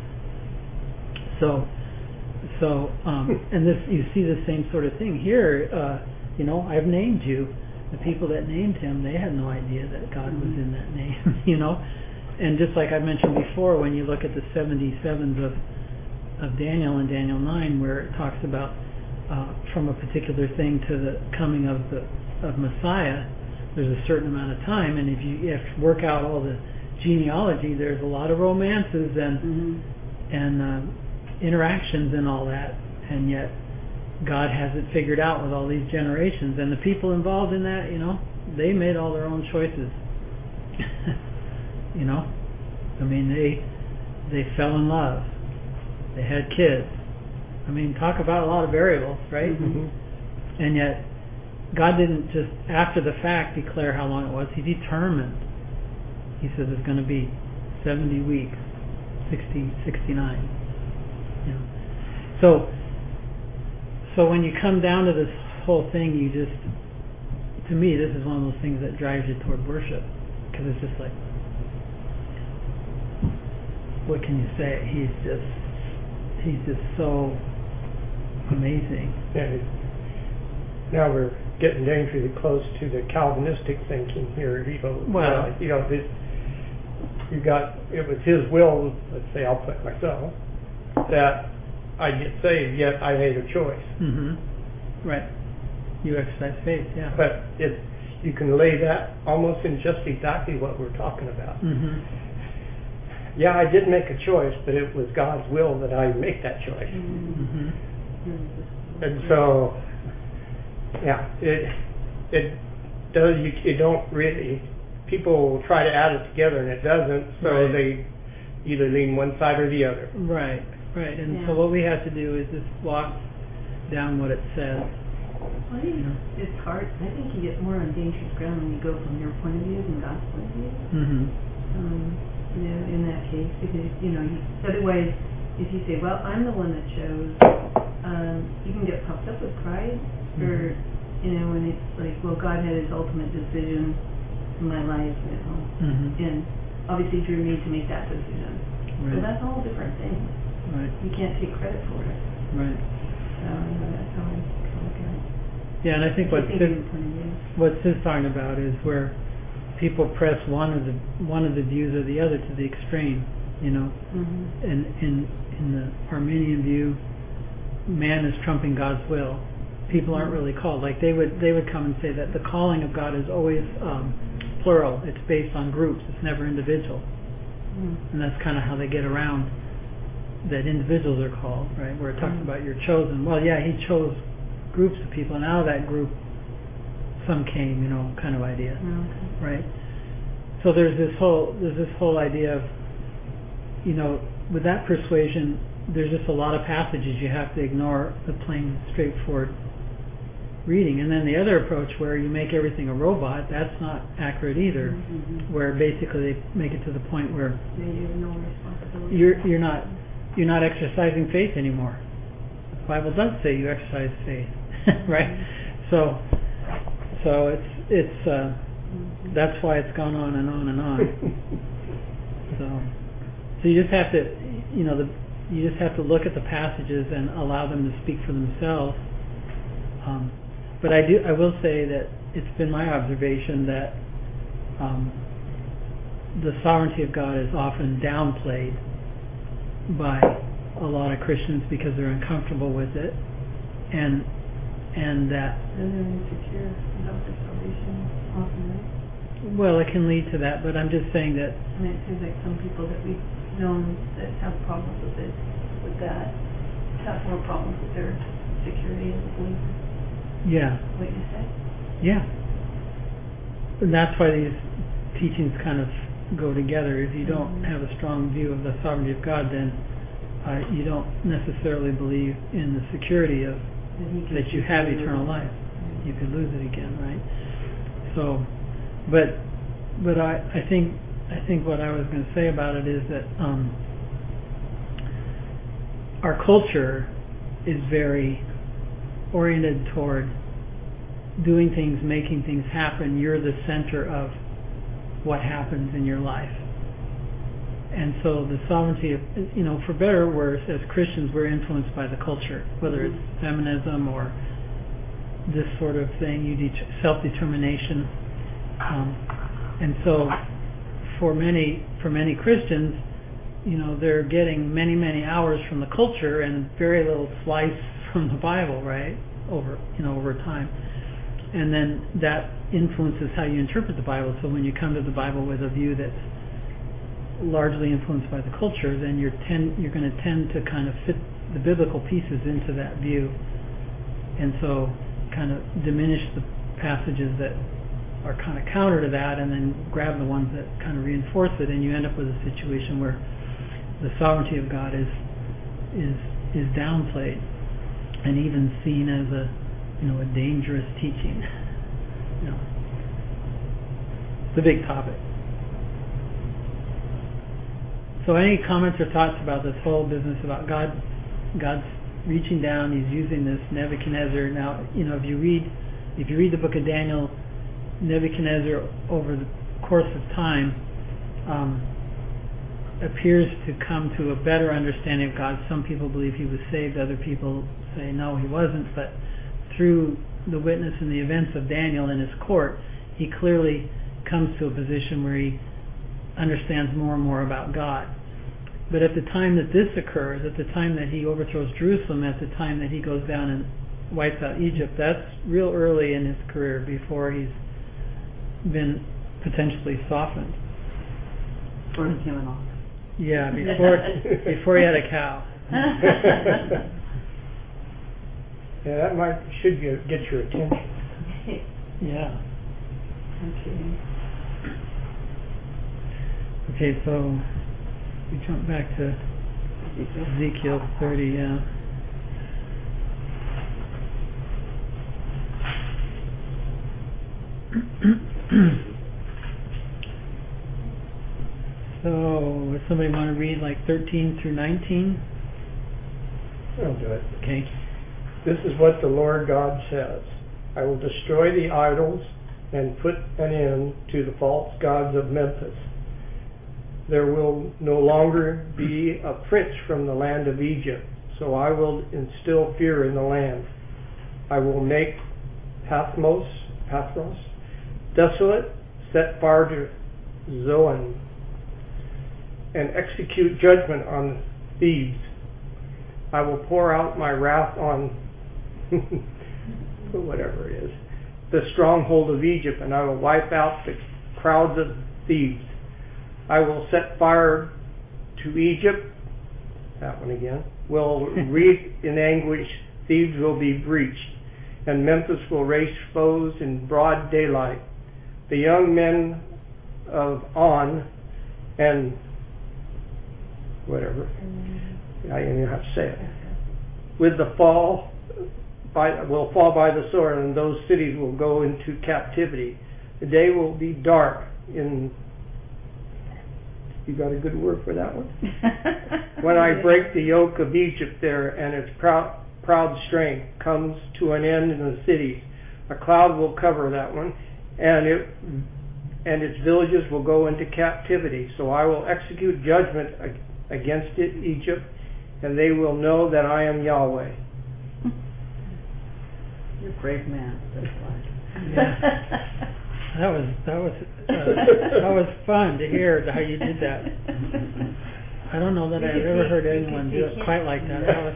Speaker 1: So, so, um, and this, you see the same sort of thing here. Uh, you know, I've named you. The people that named him, they had no idea that God was in that name. You know, and just like I mentioned before, when you look at the seventy-sevens of of Daniel in Daniel nine, where it talks about uh, from a particular thing to the coming of the of Messiah, there's a certain amount of time, and if you, you have to work out all the genealogy, there's a lot of romances and
Speaker 2: Mhm.
Speaker 1: and um, interactions and all that, and yet God has it figured out with all these generations, and the people involved in that, you know, they made all their own choices. You know, I mean, they they fell in love, they had kids. I mean, talk about a lot of variables, right?
Speaker 3: Mhm.
Speaker 1: And yet, God didn't just after the fact declare how long it was. He determined. He says it's going to be seventy weeks, sixty, sixty-nine. You know, so. So when you come down to this whole thing, you just, to me, this is one of those things that drives you toward worship, because it's just like, what can you say? He's just, he's just so amazing.
Speaker 3: And now we're getting dangerously close to the Calvinistic thinking here. You know,
Speaker 1: Well-
Speaker 3: uh, you know, this, you got, it was His will, let's say, I'll put myself, that I get saved, yet I made a choice.
Speaker 1: Mm-hmm. Right. You exercise faith, yeah.
Speaker 3: But it, you can lay that almost in just exactly what we're talking about.
Speaker 1: Mm-hmm.
Speaker 3: Yeah, I did make a choice, but it was God's will that I make that choice.
Speaker 1: Mm-hmm.
Speaker 3: And so, yeah, it it does. You, you don't really. People try to add it together, and it doesn't. So
Speaker 1: Right.
Speaker 3: they either lean one side or the other.
Speaker 1: Right, right. And
Speaker 2: Yeah.
Speaker 1: so what we have to do is just walk down what it says.
Speaker 4: Well, I think it's hard. I think you get more on dangerous ground when you go from your point of view than God's point of view.
Speaker 1: Mm-hmm.
Speaker 4: Um, you know, in that case, because you know, you, otherwise, if you say, "Well, I'm the one that chose," um, you can get puffed up with pride, or you know, and it's like, "Well, God had His ultimate decision in my life," you know,
Speaker 1: Mm-hmm.
Speaker 4: and obviously drew me to make that decision. So
Speaker 1: Right,
Speaker 4: that's all different things.
Speaker 1: right,
Speaker 4: You can't take credit for it.
Speaker 1: right.
Speaker 4: So you know, that's how I look at it.
Speaker 1: Yeah, and I think
Speaker 4: I
Speaker 1: what
Speaker 4: think
Speaker 1: Sid,
Speaker 4: it's point of view.
Speaker 1: what Sid's talking about is where people press one of the one of the views or the other to the extreme, you know.
Speaker 4: Mm-hmm.
Speaker 1: And in in the Arminian view, man is trumping God's will. People aren't really called. Like they would they would come and say that the calling of God is always um, plural. It's based on groups. It's never individual.
Speaker 4: Mm-hmm.
Speaker 1: And that's kind of how they get around that individuals are called, right? Where it talks
Speaker 4: Mm.
Speaker 1: about you're chosen. Well, yeah, He chose groups of people, and out of that group, some came, you know, kind of idea,
Speaker 4: Okay.
Speaker 1: right? So there's this whole there's this whole idea of, you know, with that persuasion, there's just a lot of passages you have to ignore the plain, straightforward reading. And then the other approach where you make everything a robot, that's not accurate either.
Speaker 2: Mhm.
Speaker 1: Where basically they make it to the point where
Speaker 4: Then you have no responsibility.
Speaker 1: you're you're not you're not exercising faith anymore. The Bible does say you exercise faith, right? So so it's it's uh,
Speaker 4: Mhm.
Speaker 1: that's why it's gone on and on and on. So so you just have to you know the you just have to look at the passages and allow them to speak for themselves. Um, but I do I will say that it's been my observation that um, the sovereignty of God is often downplayed by a lot of Christians because they're uncomfortable with it, and and that
Speaker 4: And they're insecure about their salvation often, right?
Speaker 1: well it can lead to that. But I'm just saying that
Speaker 4: I mean, it seems like some people that we've known that have problems with it, with that, have more problems with their security as a believer.
Speaker 1: yeah
Speaker 4: What you say?
Speaker 1: yeah, and that's why these teachings kind of go together. If you don't
Speaker 4: Mhm.
Speaker 1: have a strong view of the sovereignty of God, then uh, you don't necessarily believe in the security of
Speaker 4: That he can
Speaker 1: that you
Speaker 4: keep
Speaker 1: have
Speaker 4: you-
Speaker 1: eternal life. You could lose it again, right? So, but but I, I think I think what I was going to say about it is that um, our culture is very oriented toward doing things, making things happen. You're the center of what happens in your life. And so the sovereignty of, you know, for better or worse, as Christians, we're influenced by the culture, whether it's feminism or this sort of thing, you det- self-determination. Um, and so for many, for many Christians, you know, they're getting many, many hours from the culture and very little slice from the Bible, right? Over, you know, over time. And then that influences how you interpret the Bible. So when you come to the Bible with a view that's largely influenced by the culture, then you're tend you're going to tend to kind of fit the biblical pieces into that view, and so kind of diminish the passages that are kind of counter to that, and then grab the ones that kind of reinforce it, and you end up with a situation where the sovereignty of God is is is downplayed and even seen as a you know a dangerous teaching. You know, it's a big topic. So any comments or thoughts about this whole business about God, God's reaching down, He's using this Nebuchadnezzar. Now, you know, if you read, if you read the book of Daniel, Nebuchadnezzar over the course of time um, appears to come to a better understanding of God. Some people believe he was saved, other people say no, he wasn't. But through the witness and the events of Daniel in his court, he clearly comes to a position where he understands more and more about God. But at the time that this occurs, at the time that he overthrows Jerusalem, at the time that he goes down and wipes out Egypt, that's real early in his career, before he's been potentially softened.
Speaker 2: Before he came off.
Speaker 1: Yeah, before before he had a cow.
Speaker 3: Yeah, that might should get, get your attention.
Speaker 1: Yeah.
Speaker 5: Okay.
Speaker 1: Okay, so we jump back to Ezekiel thirty, yeah. So, does somebody want to read like thirteen through nineteen?
Speaker 3: I'll do it.
Speaker 1: Okay.
Speaker 3: This is what the Lord God says. I will destroy the idols and put an end to the false gods of Memphis. There will no longer be a prince from the land of Egypt, so I will instill fear in the land. I will make Pathmos, Pathros desolate, set fire to Zoan, and execute judgment on Thebes. I will pour out my wrath on whatever it is, the stronghold of Egypt, and I will wipe out the crowds of Thebes. I will set fire to Egypt, that one again, will wreathe in anguish, Thebes will be breached, and Memphis will race foes in broad daylight. The young men of On and whatever, I don't even have to say it, with the fall by, will fall by the sword, and those cities will go into captivity. The day will be dark in, you got a good word for that one? When I break the yoke of Egypt there, and its proud, proud strength comes to an end in the cities. A cloud will cover that one, and it and its villages will go into captivity. So I will execute judgment against it, Egypt, and they will know that I am Yahweh.
Speaker 2: You're a brave man. That's why.
Speaker 1: Yeah. That was that was uh, that was fun to hear how you did that. I don't know that I've ever heard anyone do it quite like that. That was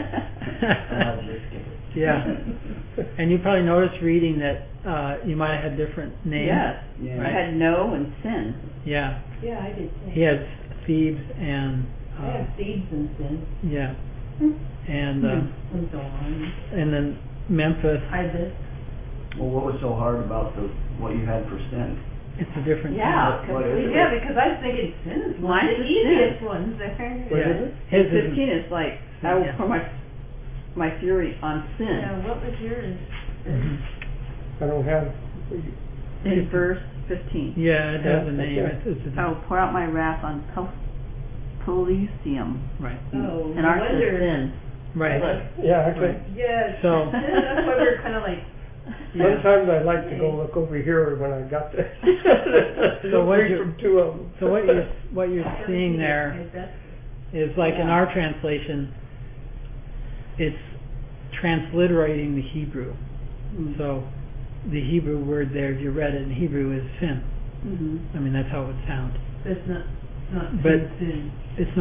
Speaker 1: yeah. And you probably noticed reading that uh, you might have had different names.
Speaker 2: Yes.
Speaker 1: Yeah.
Speaker 2: I had no and sin.
Speaker 1: Yeah.
Speaker 5: Yeah, I did. Too.
Speaker 1: He had Thebes and. Uh,
Speaker 5: I have seeds and sin.
Speaker 1: Yeah. And uh,
Speaker 5: And so on.
Speaker 1: and then Memphis.
Speaker 5: Ibis.
Speaker 6: Well, what was so hard about the what you had for sin?
Speaker 1: It's a different.
Speaker 2: Yeah.
Speaker 6: What is it?
Speaker 5: Yeah, because I was thinking sin is one
Speaker 2: Mine's
Speaker 5: of the
Speaker 2: the
Speaker 5: easiest
Speaker 2: sin.
Speaker 5: ones there.
Speaker 3: What
Speaker 1: Yeah.
Speaker 3: is it?
Speaker 1: His is
Speaker 2: fifteen is like, I will
Speaker 1: Yeah.
Speaker 2: pour my my fury on sin.
Speaker 5: Yeah, what was yours?
Speaker 1: Mhm.
Speaker 3: I don't have.
Speaker 2: In verse fifteen.
Speaker 1: Yeah, it has a
Speaker 3: Yeah,
Speaker 1: name.
Speaker 3: okay.
Speaker 1: It's, it's a,
Speaker 2: I will pour out my wrath on Pel- Pelisium.
Speaker 1: right.
Speaker 5: Oh,
Speaker 2: And
Speaker 5: no
Speaker 2: ours
Speaker 5: wonder.
Speaker 2: is sin.
Speaker 1: Right.
Speaker 2: Look.
Speaker 3: Yeah, okay.
Speaker 5: Yes.
Speaker 1: So-
Speaker 5: That's why we were kind of like.
Speaker 1: Yeah.
Speaker 3: Sometimes I like to go look over here when I got the.
Speaker 1: So what
Speaker 3: read
Speaker 1: you're-
Speaker 3: from two of them.
Speaker 1: So what you're what you're seeing there is like in
Speaker 2: Yeah.
Speaker 1: our translation, it's transliterating the Hebrew.
Speaker 2: Mm.
Speaker 1: So the Hebrew word there, if you read it in Hebrew, is sin.
Speaker 2: Mm-hmm.
Speaker 1: I mean, that's how it would sound.
Speaker 5: That's not, not
Speaker 1: But-
Speaker 5: sin.
Speaker 1: It's not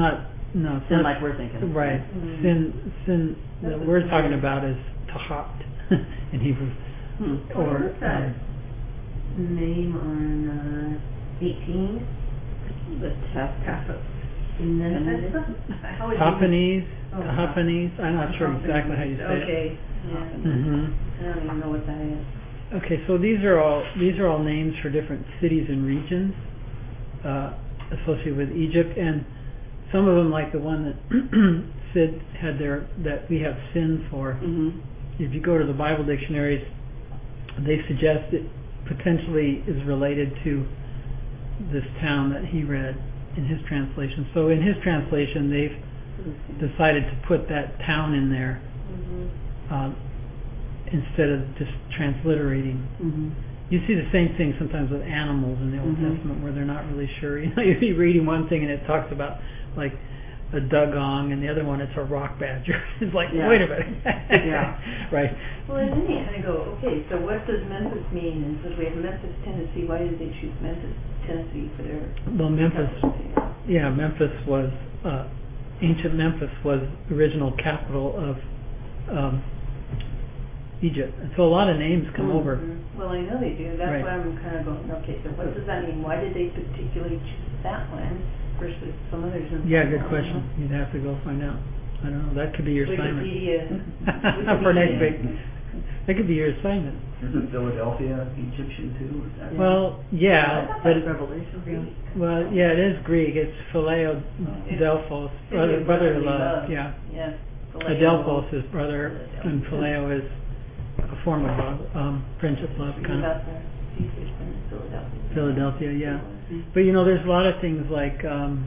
Speaker 1: no, it's
Speaker 2: Sin
Speaker 1: not,
Speaker 2: like we're thinking.
Speaker 1: right.
Speaker 4: Mm.
Speaker 1: Sin, sin that
Speaker 4: That's
Speaker 1: we're
Speaker 4: a
Speaker 1: talking
Speaker 4: weird-
Speaker 1: about is tahat in Hebrew,
Speaker 2: Hmm.
Speaker 1: or
Speaker 4: What's that
Speaker 1: um,
Speaker 4: name on, uh, eighteen?
Speaker 2: The test.
Speaker 4: Mensa? How would you-
Speaker 1: Tapanese,
Speaker 4: Oh,
Speaker 1: Tahapanese. I'm not sure exactly how you say it.
Speaker 4: Okay, yeah.
Speaker 1: hmm
Speaker 4: I don't even know what that is.
Speaker 1: Okay, so these are all these are all names for different cities and regions uh, associated with Egypt, and some of them, like the one that Sid had there, that we have sin for.
Speaker 2: Mm-hmm.
Speaker 1: If you go to the Bible dictionaries, they suggest it potentially is related to this town that he read in his translation. So in his translation, they've decided to put that town in there
Speaker 4: Mm-hmm.
Speaker 1: um, instead of just transliterating.
Speaker 2: Mm-hmm.
Speaker 1: You see the same thing sometimes with animals in the Old
Speaker 2: Mhm.
Speaker 1: Testament, where they're not really sure. You know, you'd be reading one thing and it talks about like a dugong, and the other one it's a rock badger. It's like,
Speaker 2: Yeah.
Speaker 1: wait a minute.
Speaker 2: Yeah.
Speaker 1: Right.
Speaker 4: Well, and then you kind of go, okay, so what does Memphis mean? And since we have Memphis, Tennessee, why did they choose Memphis, Tennessee for their
Speaker 1: Well, Memphis,
Speaker 4: capital city?
Speaker 1: yeah, Memphis was, uh, ancient Memphis was the original capital of um, Egypt. And so a lot of names come over.
Speaker 4: Mhm. Well, I know they do. That's
Speaker 1: Right.
Speaker 4: why I'm kind of going, okay, so what does that mean? Why did they particularly choose that one versus some others? And
Speaker 1: Yeah,
Speaker 4: some
Speaker 1: good
Speaker 4: others?
Speaker 1: question. You'd have to go find out. I don't know. That could be your assignment.
Speaker 4: Wikipedia.
Speaker 1: For next
Speaker 4: Wikipedia.
Speaker 1: week. That could be your assignment.
Speaker 6: Isn't Philadelphia Egyptian too? Or is that-
Speaker 1: Well,
Speaker 4: I
Speaker 1: yeah,
Speaker 4: thought
Speaker 1: but
Speaker 4: that was Revelation. Greek.
Speaker 1: well, yeah, it is Greek. It's Phileo Delphos, brother,
Speaker 4: It's
Speaker 1: brotherly
Speaker 4: brotherly
Speaker 1: love.
Speaker 4: love.
Speaker 1: Yeah,
Speaker 4: Yes.
Speaker 1: Adelphos is brother, and
Speaker 4: Philadelphia.
Speaker 1: Phileo is a form of love, um, friendship love, kind of.
Speaker 4: About the feast days in Philadelphia.
Speaker 1: Philadelphia, yeah. But you know, there's a lot of things like um,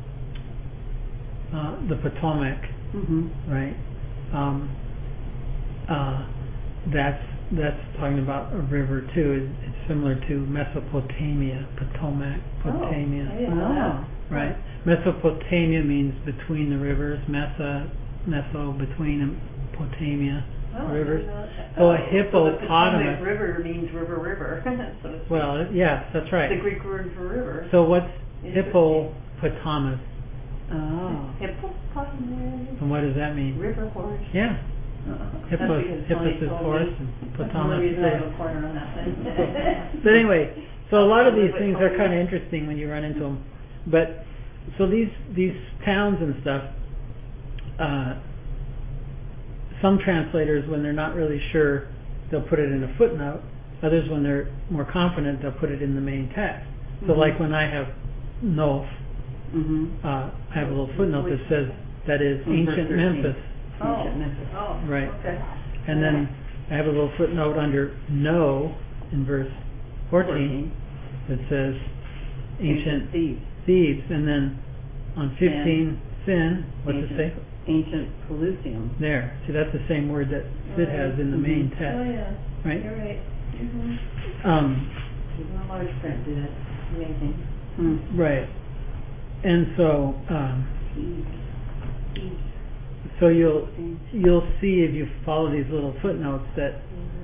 Speaker 1: uh, the Potomac,
Speaker 2: Mm-hmm.
Speaker 1: right? Um, uh, that's that's talking about a river too. It, it's similar to Mesopotamia, Potomac, Potamia.
Speaker 4: Oh, I didn't know that.
Speaker 1: Right. Mesopotamia means between the rivers. Mesa, Meso, between and Potamia,
Speaker 4: Oh, I
Speaker 1: rivers.
Speaker 4: didn't know that.
Speaker 1: So a
Speaker 4: Oh, So the
Speaker 1: hippopotamus.
Speaker 4: Potomac River means river, river. So to speak.
Speaker 1: Well, it- yes, that's right.
Speaker 4: The Greek word for river.
Speaker 1: So what's
Speaker 4: Interesting.
Speaker 1: hippopotamus?
Speaker 2: Oh.
Speaker 4: Hippopotamus.
Speaker 1: And what does that mean?
Speaker 4: River horse.
Speaker 1: Yeah.
Speaker 4: Uh-huh.
Speaker 1: Hippos,
Speaker 4: That's because
Speaker 1: hippos
Speaker 4: Tony
Speaker 1: is
Speaker 4: told
Speaker 1: horse
Speaker 4: me.
Speaker 1: and
Speaker 4: That's the only
Speaker 1: potamus is
Speaker 4: reason I have
Speaker 1: river.
Speaker 4: a corner on that one.
Speaker 1: But anyway, so a lot of these
Speaker 4: That's
Speaker 1: things
Speaker 4: what
Speaker 1: are
Speaker 4: Tony-
Speaker 1: kind of interesting when you run into them. But so these these towns and stuff, uh, some translators, when they're not really sure, they'll put it in a footnote. Others, when they're more confident, they'll put it in the main text. So
Speaker 2: Mhm.
Speaker 1: like when I have Nof,
Speaker 2: Mm-hmm.
Speaker 1: uh, I have a little footnote that says that is
Speaker 2: In verse
Speaker 1: ancient
Speaker 2: thirteen.
Speaker 1: Memphis.
Speaker 4: Oh,
Speaker 2: Ancient Memphis.
Speaker 4: oh,
Speaker 1: Right.
Speaker 4: okay.
Speaker 1: And then I have a little footnote under No in verse fourteen that says ancient
Speaker 2: Thebes.
Speaker 1: Thebes, and then on fifteen Sin, what's it say?
Speaker 2: Ancient Pelusium.
Speaker 1: There. See, that's the same word that Sid has in the main
Speaker 2: Mhm.
Speaker 4: Oh,
Speaker 1: text,
Speaker 4: yeah,
Speaker 1: right?
Speaker 4: you're right. Mm-hmm.
Speaker 1: Um,
Speaker 4: Even large print did it. Amazing.
Speaker 2: Hmm.
Speaker 1: right. And so, um,
Speaker 4: Thebes. Thebes.
Speaker 1: so you'll you'll see if you follow these little footnotes that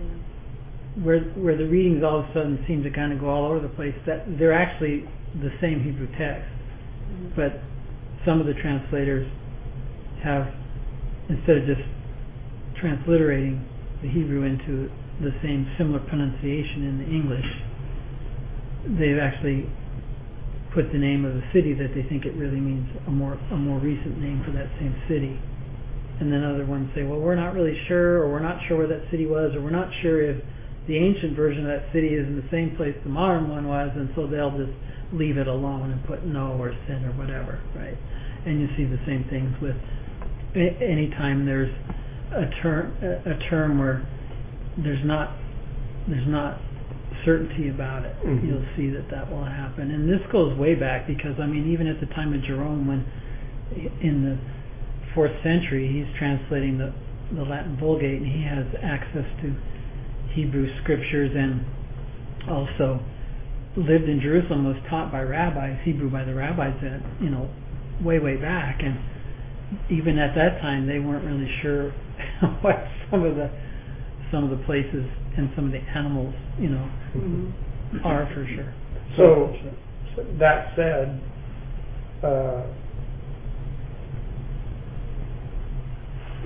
Speaker 1: where where the readings all of a sudden seem to kind of go all over the place, that they're actually the same Hebrew text, but some of the translators have, instead of just transliterating the Hebrew into the same similar pronunciation in the English, they've actually put the name of the city that they think it really means a more a more recent name for that same city. And then other ones say, well, we're not really sure, or we're not sure where that city was, or we're not sure if the ancient version of that city is in the same place the modern one was, and so they'll just leave it alone and put no or sin or whatever, right? And you see the same things with a- anytime there's a term a, a term where there's not there's not certainty about it.
Speaker 3: Mhm.
Speaker 1: You'll see that that will happen. And this goes way back, because I mean, even at the time of Jerome, when in the fourth century he's translating the the Latin Vulgate, and he has access to Hebrew scriptures, and also lived in Jerusalem, was taught by rabbis, Hebrew by the rabbis, that, you know, way way back. And even at that time they weren't really sure what some of the some of the places and some of the animals, you know,
Speaker 2: Mm-hmm.
Speaker 1: are for sure.
Speaker 3: So, so that said, uh,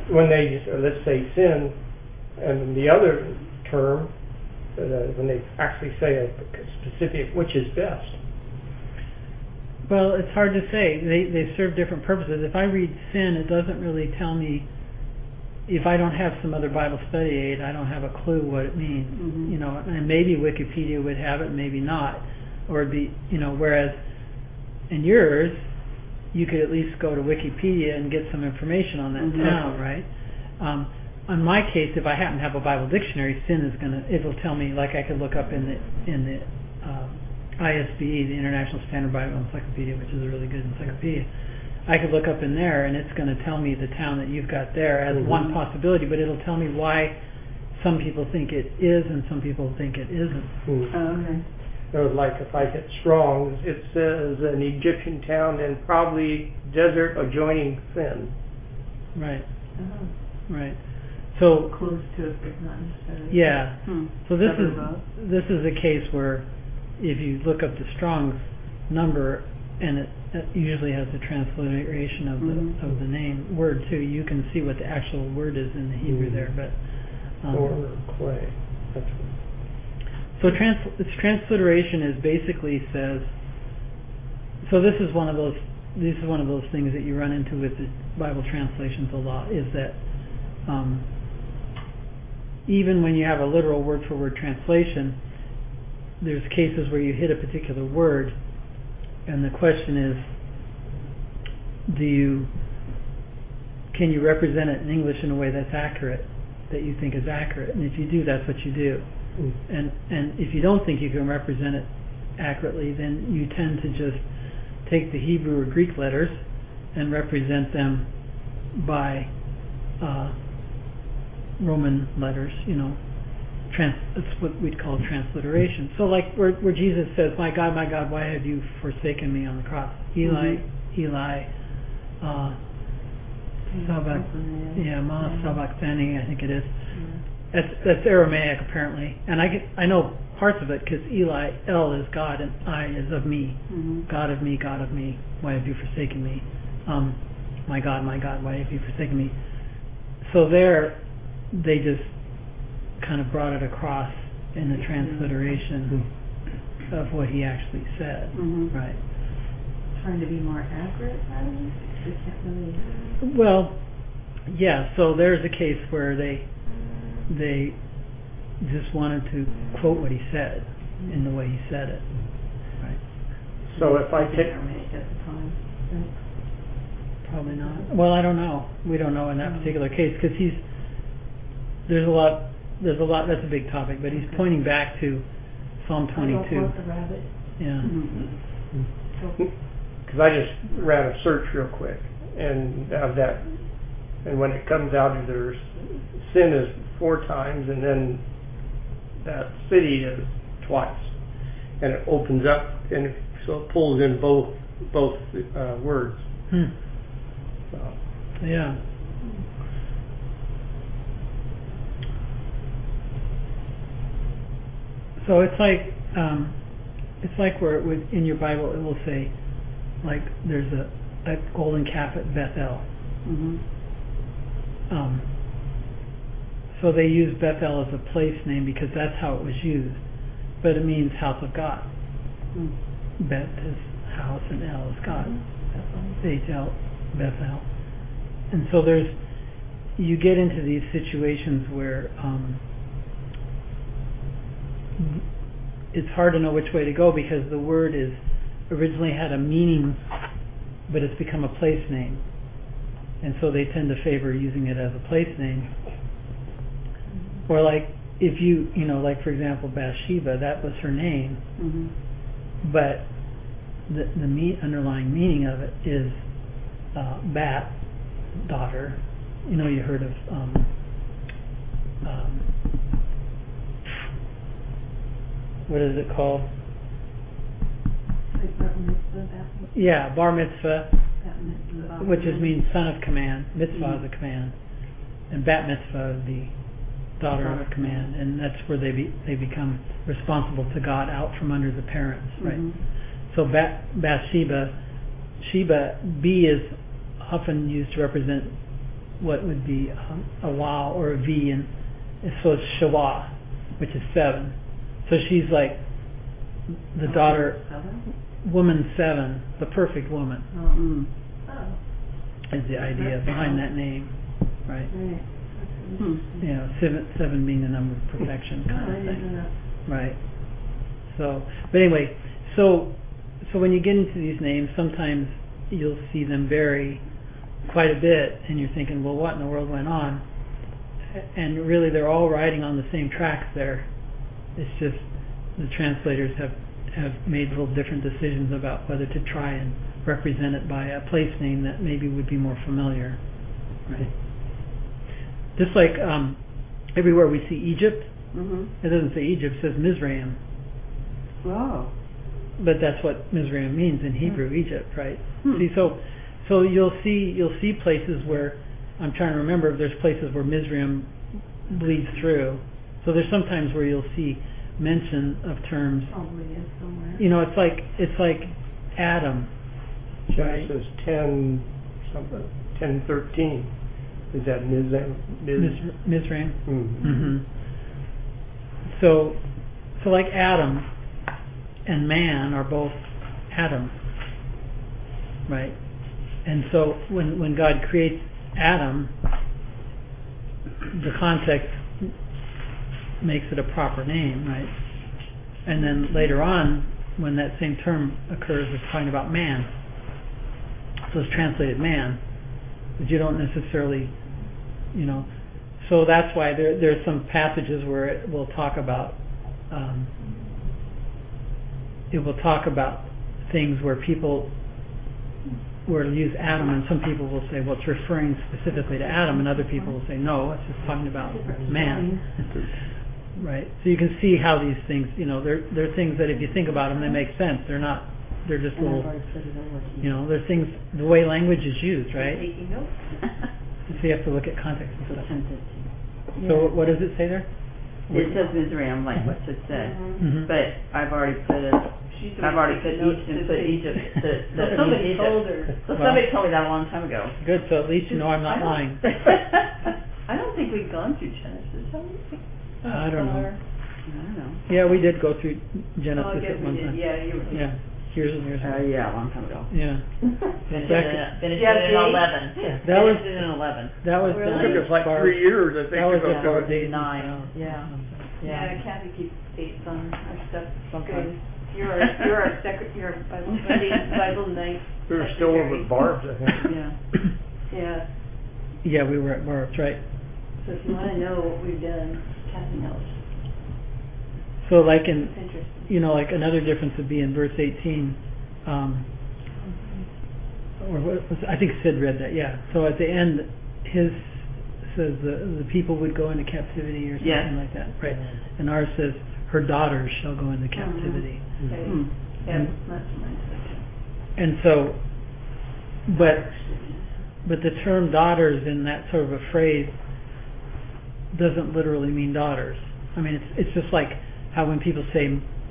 Speaker 3: when they, uh, let's say sin, and the other term, uh, when they actually say a specific, which is best?
Speaker 1: Well, it's hard to say. They they serve different purposes. If I read sin, it doesn't really tell me. If I don't have some other Bible study aid, I don't have a clue what it means.
Speaker 2: Mhm.
Speaker 1: You know, and maybe Wikipedia would have it, maybe not, or it'd be, you know. Whereas in yours, you could at least go to Wikipedia and get some information on that
Speaker 2: Mhm.
Speaker 1: town, right? Um, in my case, if I happen to have a Bible dictionary, sin is gonna. It'll tell me, like I could look up in the in the um, I S B E, the International Standard Bible Encyclopedia, which is a really good encyclopedia. I could look up in there, and it's going to tell me the town that you've got there as
Speaker 3: Mhm.
Speaker 1: one possibility, but it'll tell me why some people think it is and some people think it isn't.
Speaker 3: Hmm.
Speaker 2: Oh, okay.
Speaker 3: So like if I hit Strong's, it says an Egyptian town and probably desert adjoining Sin.
Speaker 1: Right,
Speaker 4: Oh,
Speaker 1: right. So,
Speaker 4: close to it, but not necessarily.
Speaker 1: yeah.
Speaker 2: Hmm.
Speaker 1: So this
Speaker 2: Cover
Speaker 1: is
Speaker 2: both.
Speaker 1: this is a case where if you look up the Strong's number, and it, it usually has the transliteration of the
Speaker 2: Mhm.
Speaker 1: of the name word too, you can see what the actual word is in the Hebrew
Speaker 3: Mhm.
Speaker 1: there. But um,
Speaker 3: Or clay. That's what.
Speaker 1: so trans its transliteration is basically says. So this is one of those. This is one of those things that you run into with the Bible translations a lot. Is that um, even when you have a literal word for word translation, there's cases where you hit a particular word, and the question is, do you can you represent it in English in a way that's accurate, that you think is accurate? And if you do, that's what you do.
Speaker 3: Hmm.
Speaker 1: And and if you don't think you can represent it accurately, then you tend to just take the Hebrew or Greek letters and represent them by uh, Roman letters, you know. Trans, it's what we'd call transliteration. So like where, where Jesus says, "My God, my God, why have you forsaken me?" on the cross. Eli,
Speaker 2: Mhm.
Speaker 1: Eli, uh, Sabak, yeah, Ma Sabachthani, I think it is.
Speaker 4: Yeah.
Speaker 1: That's that's Aramaic apparently, and I get, I know parts of it because Eli, El is God and I is of me.
Speaker 2: Mhm.
Speaker 1: God of me, God of me, why have you forsaken me? Um, my God, my God, why have you forsaken me? So there, they just kind of brought it across in the transliteration of what he actually said,
Speaker 2: Mhm.
Speaker 1: right?
Speaker 4: Trying to be more accurate, probably. They can't really.
Speaker 1: Well, yeah. So there's a case where they they just wanted to quote what he said in the way he said it, right?
Speaker 3: So if I take,
Speaker 4: Aramaic at the time. Right?
Speaker 1: Probably not. Well, I don't know. We don't know in that
Speaker 4: Mm.
Speaker 1: particular case because he's there's a lot. There's a lot. That's a big topic, but he's
Speaker 4: Okay.
Speaker 1: pointing back to Psalm
Speaker 4: I
Speaker 1: twenty-two.
Speaker 4: don't want the rabbit.
Speaker 1: Yeah.
Speaker 2: Mhm.
Speaker 4: So,
Speaker 3: because I just ran a search real quick, and uh, that, and when it comes out, there's sin is four times, and then that city is twice, and it opens up, and so it pulls in both both uh, words.
Speaker 1: Hmm.
Speaker 3: So,
Speaker 1: Yeah. So it's like um, it's like where it would, in your Bible it will say, like there's a, a golden calf at Bethel.
Speaker 2: Mhm.
Speaker 1: Um, so they use Bethel as a place name because that's how it was used, but it means house of God.
Speaker 2: Mhm.
Speaker 1: Beth is house and El is God. H L Bethel. And so there's you get into these situations where um, it's hard to know which way to go because the word is originally had a meaning, but it's become a place name, and so they tend to favor using it as a place name. Or like if you you know like for example Bathsheba, that was her name,
Speaker 2: Mhm.
Speaker 1: but the the me- underlying meaning of it is uh, bat, daughter. You know, you heard of um, um, what is it called?
Speaker 4: like bar mitzvah, bat mitzvah,
Speaker 1: Yeah, bar mitzvah,
Speaker 4: bat mitzvah.
Speaker 1: which is means son of command. Mitzvah
Speaker 2: Mhm.
Speaker 1: is a command, and bat mitzvah would be daughter of command, and that's where they be, they become responsible to God out from under the parents, right?
Speaker 2: Mhm.
Speaker 1: So Bat, Bathsheba, Sheba, B is often used to represent what would be um, a Wa or a V, and so it's Shawa, which is seven. So she's like the daughter,
Speaker 4: Seven?
Speaker 1: woman seven, the perfect woman,
Speaker 4: Oh.
Speaker 2: Mm.
Speaker 4: Oh.
Speaker 1: is the idea behind that name, right?
Speaker 4: Right.
Speaker 2: Hmm.
Speaker 1: You know, seven, seven being the number of perfection,
Speaker 4: Oh,
Speaker 1: kind
Speaker 4: I
Speaker 1: of
Speaker 4: didn't
Speaker 1: thing,
Speaker 4: know that.
Speaker 1: right? So, but anyway, so so when you get into these names, sometimes you'll see them vary quite a bit, and you're thinking, well, what in the world went on? And really, they're all riding on the same tracks there. It's just the translators have have made little different decisions about whether to try and represent it by a place name that maybe would be more familiar, right? Just like um, everywhere we see Egypt,
Speaker 2: Mhm.
Speaker 1: it doesn't say Egypt, it says Mizraim.
Speaker 2: Oh.
Speaker 1: But that's what Mizraim means in Hebrew, Egypt, right?
Speaker 2: Hmm.
Speaker 1: See, so so you'll see you'll see places where, I'm trying to remember if there's places where Mizraim bleeds through. So there's sometimes where you'll see mention of terms.
Speaker 4: Probably is somewhere.
Speaker 1: You know, it's like it's like Adam, right?
Speaker 3: Genesis ten, something, ten thirteen. Is that Mizraim?
Speaker 1: Miz- Mizraim.
Speaker 3: Mm-hmm.
Speaker 1: hmm So, so like Adam and man are both Adam, right? And so when when God creates Adam, the context makes it a proper name, right? And then later on, when that same term occurs, it's talking about man. So it's translated man, but you don't necessarily, you know. So that's why there there's some passages where it will talk about um, it will talk about things where people where it'll use Adam, and some people will say, well, it's referring specifically to Adam, and other people will say, no, it's just talking about man. Right. So you can see how these things, you know, they're they're things that if you think about them, they make sense. They're not. They're just
Speaker 2: And I've
Speaker 1: little.
Speaker 2: already put it over to
Speaker 1: You know, they're things. The way language is used, right?
Speaker 4: Taking notes.
Speaker 1: So you have to look at context and
Speaker 2: So
Speaker 1: stuff.
Speaker 2: ten fifteen.
Speaker 1: So what does it say there?
Speaker 2: It says Mizraim, like what it said,
Speaker 1: Mm-hmm.
Speaker 2: but I've already put it.
Speaker 4: She's
Speaker 2: I've already put
Speaker 4: taking notes
Speaker 2: Egypt and
Speaker 4: to
Speaker 2: put
Speaker 4: say-
Speaker 2: Egypt. To, to
Speaker 4: Somebody
Speaker 2: Egypt.
Speaker 4: told her.
Speaker 2: So
Speaker 1: Well-
Speaker 2: somebody told me that a long time ago.
Speaker 1: Good. So at least you know I'm not lying.
Speaker 4: I don't think we've gone through Genesis, have we?
Speaker 1: I don't know.
Speaker 2: I don't know.
Speaker 1: Yeah, we did go through
Speaker 4: Oh, I
Speaker 1: Genesis
Speaker 4: guess
Speaker 1: at
Speaker 4: we
Speaker 1: one
Speaker 4: did,
Speaker 1: time.
Speaker 4: yeah, you were.
Speaker 1: Yeah, years and years
Speaker 2: Uh,
Speaker 1: ago.
Speaker 2: yeah, a long time ago.
Speaker 1: Yeah.
Speaker 2: Finished
Speaker 1: Back-
Speaker 2: it, in- finished
Speaker 4: Yeah,
Speaker 2: it in
Speaker 4: see?
Speaker 2: eleven.
Speaker 1: That was-
Speaker 2: Finished it in eleven.
Speaker 1: That was
Speaker 4: Really?
Speaker 1: done
Speaker 3: Took us like
Speaker 1: Barb-
Speaker 3: three years, I think,
Speaker 1: That
Speaker 3: to
Speaker 1: was
Speaker 3: go
Speaker 1: a
Speaker 3: through
Speaker 1: Barb
Speaker 3: it.
Speaker 1: Daisy
Speaker 2: Nine,
Speaker 1: style.
Speaker 2: yeah.
Speaker 4: Yeah, Kathy keeps dates on our stuff.
Speaker 2: Sometimes.
Speaker 4: Good. You're our, you're our secret, you're our Bible study, Bible night.
Speaker 3: We were still over
Speaker 4: secretary.
Speaker 3: at Barb's, I think.
Speaker 2: Yeah.
Speaker 4: Yeah,
Speaker 1: Yeah, we were at Barb's, right?
Speaker 4: so if you wanna know what we've done, Kathy knows.
Speaker 1: So like in,
Speaker 4: It's interesting.
Speaker 1: you know, like another difference would be in verse eighteen. Um, or what was, I think Sid read that. Yeah. So at the end, his says the the people would go into captivity or something
Speaker 2: Yes.
Speaker 1: like that, right? And ours says her daughters shall go into captivity.
Speaker 4: Okay.
Speaker 2: Hmm.
Speaker 4: Yeah, that's mine too.
Speaker 1: And so, but but the term daughters in that sort of a phrase doesn't literally mean daughters. I mean, it's it's just like how when people say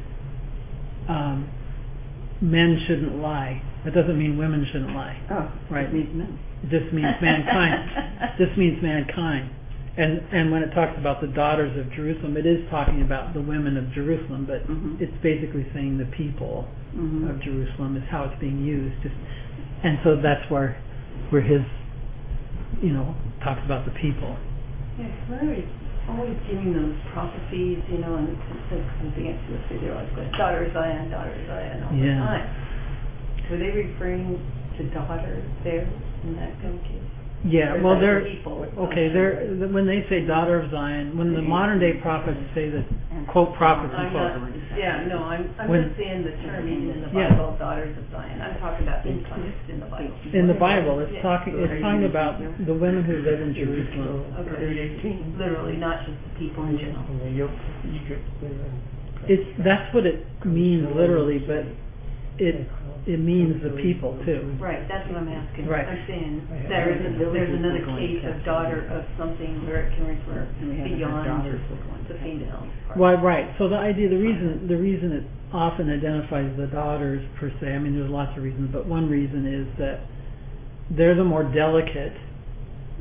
Speaker 1: um, men shouldn't lie, that doesn't mean women shouldn't lie.
Speaker 2: Oh,
Speaker 1: Right.
Speaker 2: it means men.
Speaker 1: It just means mankind. Just means mankind. And and when it talks about the daughters of Jerusalem, it is talking about the women of Jerusalem, but
Speaker 2: Mhm.
Speaker 1: it's basically saying the people
Speaker 2: Mhm.
Speaker 1: of Jerusalem is how it's being used. Just, and so that's where where his, you know, talks about the people.
Speaker 4: Yeah, 'cause I was always getting those prophecies, you know, and since something at two or three, they're always going, daughter of Zion, daughter of Zion, all
Speaker 1: Yeah.
Speaker 4: the time. Were they referring to daughter there in that kind of case?
Speaker 1: Yeah,
Speaker 4: Or
Speaker 1: well,
Speaker 4: like
Speaker 1: they're
Speaker 4: people?
Speaker 1: okay. They're when they say daughter of Zion, when the modern day prophets say that, quote prophets
Speaker 4: I'm
Speaker 1: unquote.
Speaker 4: not, yeah, no, I'm, I'm
Speaker 1: When-
Speaker 4: just saying the term even in the
Speaker 1: Yeah.
Speaker 4: Bible, daughters of Zion. I'm talking about in context in the Bible.
Speaker 1: In the Bible, it's
Speaker 4: Yeah.
Speaker 1: talking it's talking about the women who live in Jerusalem.
Speaker 4: Okay.
Speaker 3: eight eighteen.
Speaker 4: Literally, not just the people in general.
Speaker 3: And the yoke of Egypt, they were in-
Speaker 1: It's that's what it means literally, but it it means the people too.
Speaker 4: Right, that's what I'm asking.
Speaker 1: Right.
Speaker 4: I'm saying
Speaker 3: I have
Speaker 4: there is,
Speaker 2: heard
Speaker 4: a-
Speaker 2: that
Speaker 4: there's
Speaker 2: villages
Speaker 4: another
Speaker 2: will go into
Speaker 4: case of
Speaker 2: captivity.
Speaker 4: daughter of something where it can refer
Speaker 2: And we haven't
Speaker 4: beyond
Speaker 2: had daughters will go into
Speaker 4: the female part.
Speaker 1: Well, right. So the idea, the reason, the reason it often identifies the daughters per se. I mean, there's lots of reasons, but one reason is that they're the more delicate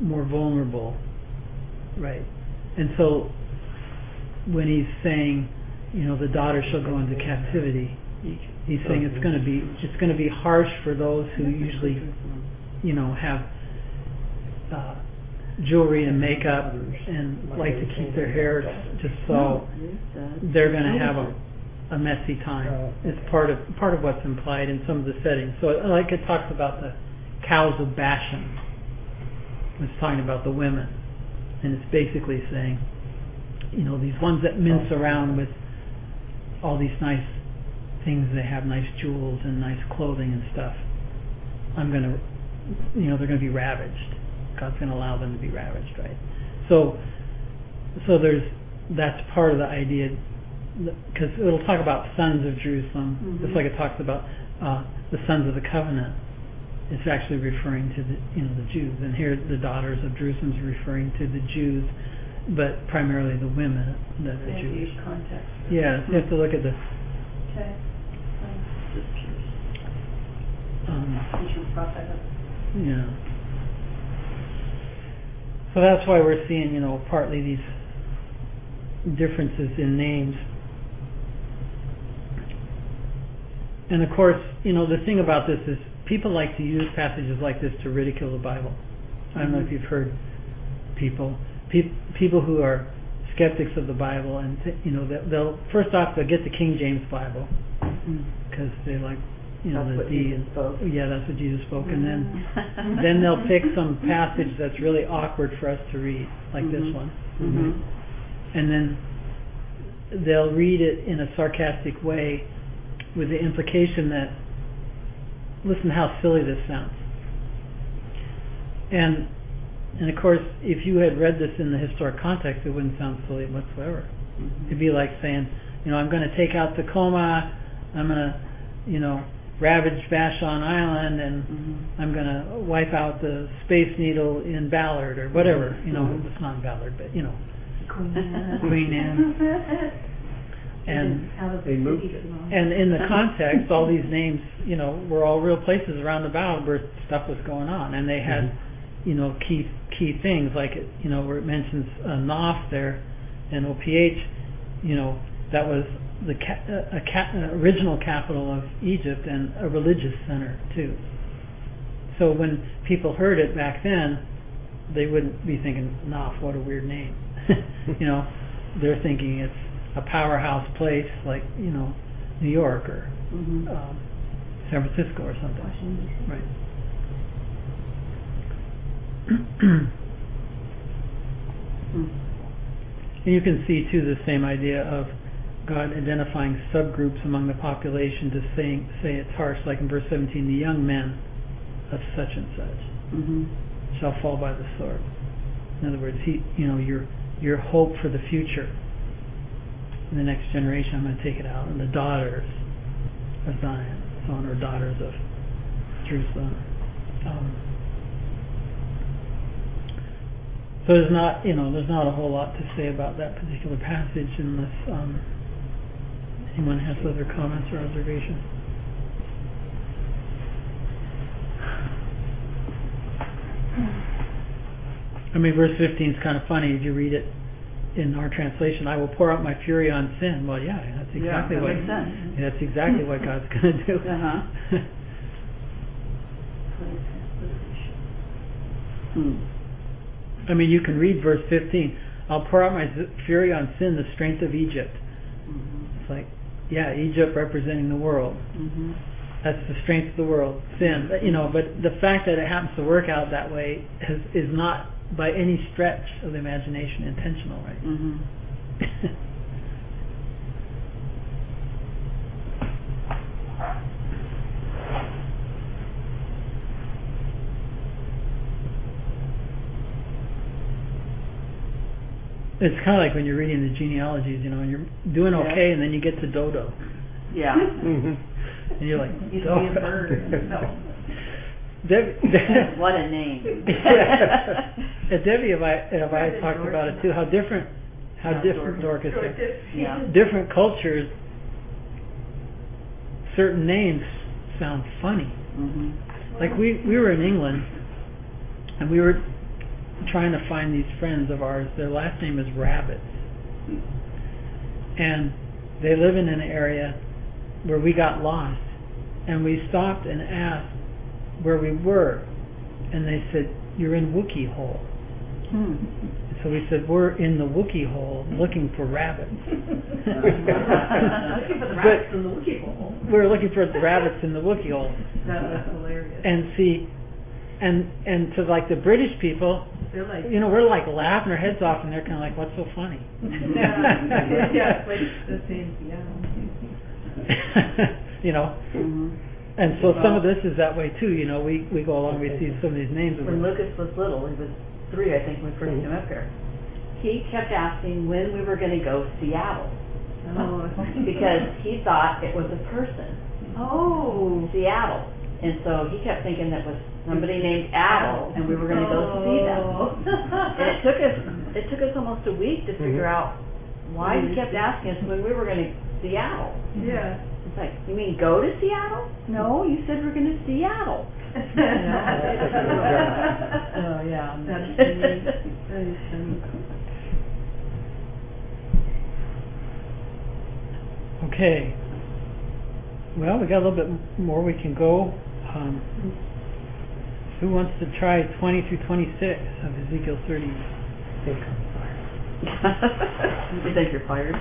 Speaker 1: more vulnerable, right? And so when he's saying, you know, the daughter shall go into captivity, he's saying it's going to be it's going to be harsh for those who usually, you know, have uh, jewelry and makeup and like to keep their hair just so. They're going to have a, a messy time. It's part of part of what's implied in some of the settings. So, like it talks about the cows of Bashan. It's talking about the women, and it's basically saying, you know, these ones that mince around with all these nice things, they have nice jewels and nice clothing and stuff. I'm going to, you know, they're going to be ravaged. God's going to allow them to be ravaged, right? So, so there's that's part of the idea, because it'll talk about sons of Jerusalem, mm-hmm. just like it talks about uh, the sons of the covenant. It's actually referring to the, you know, the Jews, and here the daughters of Jerusalem is referring to the Jews, but primarily the women that are Jewish.
Speaker 5: Context.
Speaker 1: Yeah, so you have to look at the.
Speaker 5: Okay. Um, just curious.
Speaker 1: Um,
Speaker 5: Since you brought that up.
Speaker 1: Yeah. So that's why we're seeing, you know, partly these differences in names. And of course, you know, the thing about this is people like to use passages like this to ridicule the Bible. I don't know if you've heard people, pe- people who are skeptics of the Bible, and th- you know, they'll, they'll first off they'll get the King James Bible because they like, you know,
Speaker 2: That's
Speaker 1: the
Speaker 2: what
Speaker 1: D
Speaker 2: Jesus
Speaker 1: and
Speaker 2: spoke.
Speaker 1: yeah, that's what Jesus spoke, and then then they'll pick some passage that's really awkward for us to read, like
Speaker 2: mm-hmm.
Speaker 1: this one,
Speaker 2: mm-hmm.
Speaker 1: and then they'll read it in a sarcastic way with the implication that, listen how silly this sounds. And and of course, if you had read this in the historic context, it wouldn't sound silly whatsoever. Mm-hmm. It'd be like saying, you know, I'm going to take out Tacoma, I'm going to, you know, ravage Vashon Island, and mm-hmm. I'm going to wipe out the Space Needle in Ballard, or whatever. You know, mm-hmm. it's not in Ballard, but, you know,
Speaker 5: Queen Anne.
Speaker 1: Queen Anne. And
Speaker 5: out of
Speaker 3: they
Speaker 5: the
Speaker 3: moved
Speaker 5: city
Speaker 3: it.
Speaker 5: tomorrow.
Speaker 1: And in the context, all these names, you know, were all real places around the Ballard where stuff was going on, and they had, mm-hmm. you know, key key things like it, you know, where it mentions uh, Noph there, and O P H, you know, that was the ca- uh, a ca- uh, original capital of Egypt and a religious center too. So when people heard it back then, they wouldn't be thinking, Noph, what a weird name. You know, they're thinking it's a powerhouse place like, you know, New York or mm-hmm. um, San Francisco or something. Washington. Right. And you can see too the same idea of God identifying subgroups among the population to say, say it's harsh, like in verse seventeen, the young men of such and such mm-hmm. shall fall by the sword. In other words, he, you know, your your hope for the future. In the next generation, I'm going to take it out. And the daughters of Zion, so on, or daughters of Jerusalem. Um, so there's not, you know, there's not a whole lot to say about that particular passage unless um, anyone has other comments or observations. I mean, verse fifteen is kind of funny if you read it in our translation. I will pour out my fury on sin. Well, yeah, that's exactly
Speaker 2: yeah, that
Speaker 1: what.
Speaker 2: Makes sense.
Speaker 1: That's exactly what God's going to do.
Speaker 2: Uh huh. hmm.
Speaker 1: I mean, you can read verse fifteen. I'll pour out my fury on sin, the strength of Egypt. Mm-hmm. It's like, yeah, Egypt representing the world. Mm-hmm. That's the strength of the world, sin. But, you know, but the fact that it happens to work out that way is, is not by any stretch of the imagination intentional, right? Mm-hmm. It's kind of like when you're reading the genealogies, you know, and you're doing okay, yeah. and then you get to Dodo.
Speaker 2: Yeah.
Speaker 1: Mm-hmm. And you're like,
Speaker 5: used to be a bird. No.
Speaker 1: Debbie,
Speaker 2: what a name.
Speaker 1: Yeah. Debbie have I have I talked about it too, how different how
Speaker 2: yeah,
Speaker 1: different
Speaker 2: Dorcas.
Speaker 1: Dorcas,
Speaker 5: Dorcas.
Speaker 2: Yeah.
Speaker 1: different cultures, certain names sound funny. Mm-hmm. Like we, we were in England and we were trying to find these friends of ours. Their last name is Rabbits. And they live in an area where we got lost. And we stopped and asked where we were. And they said, "You're in Wookiee Hole."
Speaker 2: Hmm.
Speaker 1: So we said, "We're in the Wookiee Hole looking for rabbits."
Speaker 4: Looking for the rabbits in the Wookiee hole.
Speaker 1: We were looking for the rabbits in the Wookiee Hole.
Speaker 4: That was hilarious.
Speaker 1: And see, and and to like the British people,
Speaker 4: They're like,
Speaker 1: you know, we're like laughing our heads off, and they're kind of like, "What's so funny?"
Speaker 4: yeah, yeah, it's like the same, yeah.
Speaker 1: You know,
Speaker 2: Mhm.
Speaker 1: and so some of this is that way too. You know, we we go along, we see some of these names. and
Speaker 2: When
Speaker 1: we're-
Speaker 2: Lucas was little, he was three, I think, when we first came up here, he kept asking when we were going to go Seattle
Speaker 4: Oh.
Speaker 2: because he thought it was a person,
Speaker 4: Oh.
Speaker 2: Seattle, and so he kept thinking that was somebody named Adel, and we were going to go see them. And it took us it took us almost a week to figure
Speaker 3: Mhm.
Speaker 2: out why he kept asking us when we were going to Seattle.
Speaker 4: Yeah.
Speaker 2: It's like, you mean go to Seattle? No, you said we're going to Seattle.
Speaker 4: Oh,
Speaker 2: yeah.
Speaker 4: That's funny. That is funny.
Speaker 1: Okay. Well, we got a little bit m- more we can go. Um, who wants to try twenty through twenty-six of Ezekiel thirty?
Speaker 3: Think I'm fired.
Speaker 2: You think you're fired?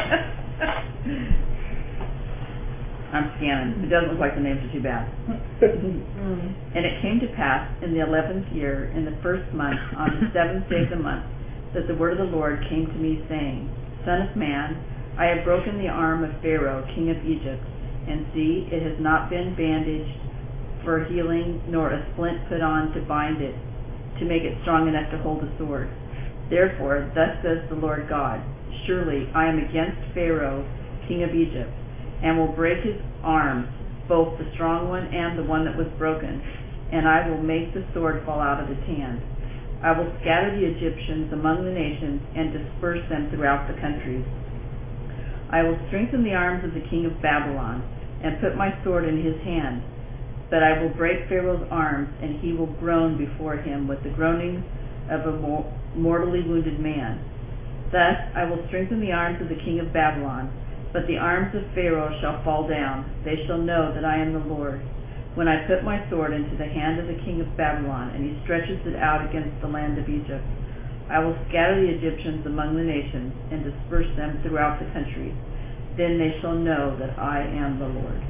Speaker 2: I'm scanning. It doesn't look like the names are too bad.
Speaker 4: Mm.
Speaker 2: And it came to pass in the eleventh year, in the first month, on the seventh day of the month, that the word of the Lord came to me, saying, Son of man, I have broken the arm of Pharaoh, king of Egypt, and see, it has not been bandaged for healing, nor a splint put on to bind it, to make it strong enough to hold a sword. Therefore, thus says the Lord God, surely I am against Pharaoh, king of Egypt, and will break his arms, both the strong one and the one that was broken, and I will make the sword fall out of his hand. I will scatter the Egyptians among the nations and disperse them throughout the countries. I will strengthen the arms of the king of Babylon and put my sword in his hand, but I will break Pharaoh's arms, and he will groan before him with the groanings of a mor- mortally wounded man. Thus I will strengthen the arms of the king of Babylon, but the arms of Pharaoh shall fall down. They shall know that I am the Lord, when I put my sword into the hand of the king of Babylon, and he stretches it out against the land of Egypt. I will scatter the Egyptians among the nations, and disperse them throughout the countries. Then they shall know that I am the Lord.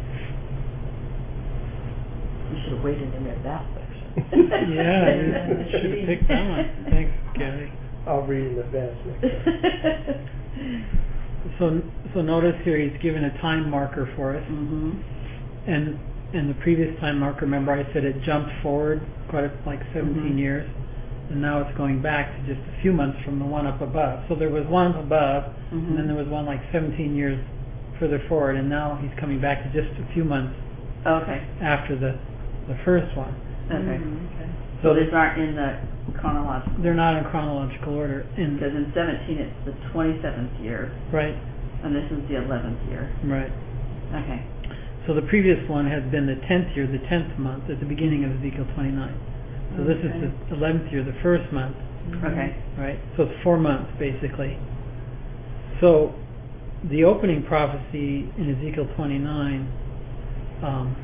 Speaker 2: You should have waited and read that section.
Speaker 1: Yeah, you should have picked that one. Thanks, Gary.
Speaker 3: I'll read in advance next time.
Speaker 1: So, so notice here he's given a time marker for us,
Speaker 2: Mm-hmm.
Speaker 1: and and the previous time marker, remember I said it jumped forward quite a, like seventeen
Speaker 2: Mhm.
Speaker 1: years, and now it's going back to just a few months from the one up above. So there was one above,
Speaker 2: Mhm.
Speaker 1: and then there was one like seventeen years further forward, and now he's coming back to just a few months
Speaker 2: Okay.
Speaker 1: after the the first one.
Speaker 2: Okay.
Speaker 4: Mm, okay.
Speaker 2: So these aren't in the chronological.
Speaker 1: They're not in chronological order. In
Speaker 2: Because in seventeen it's the twenty-seventh year,
Speaker 1: right,
Speaker 2: and this is the eleventh year.
Speaker 1: right.
Speaker 2: Okay.
Speaker 1: So the previous one has been the tenth year, the tenth month at the beginning of Ezekiel twenty-nine. So this is
Speaker 4: Okay.
Speaker 1: the eleventh year, the first month,
Speaker 2: Okay.
Speaker 1: right? So it's four months basically. So the opening prophecy in Ezekiel twenty-nine um,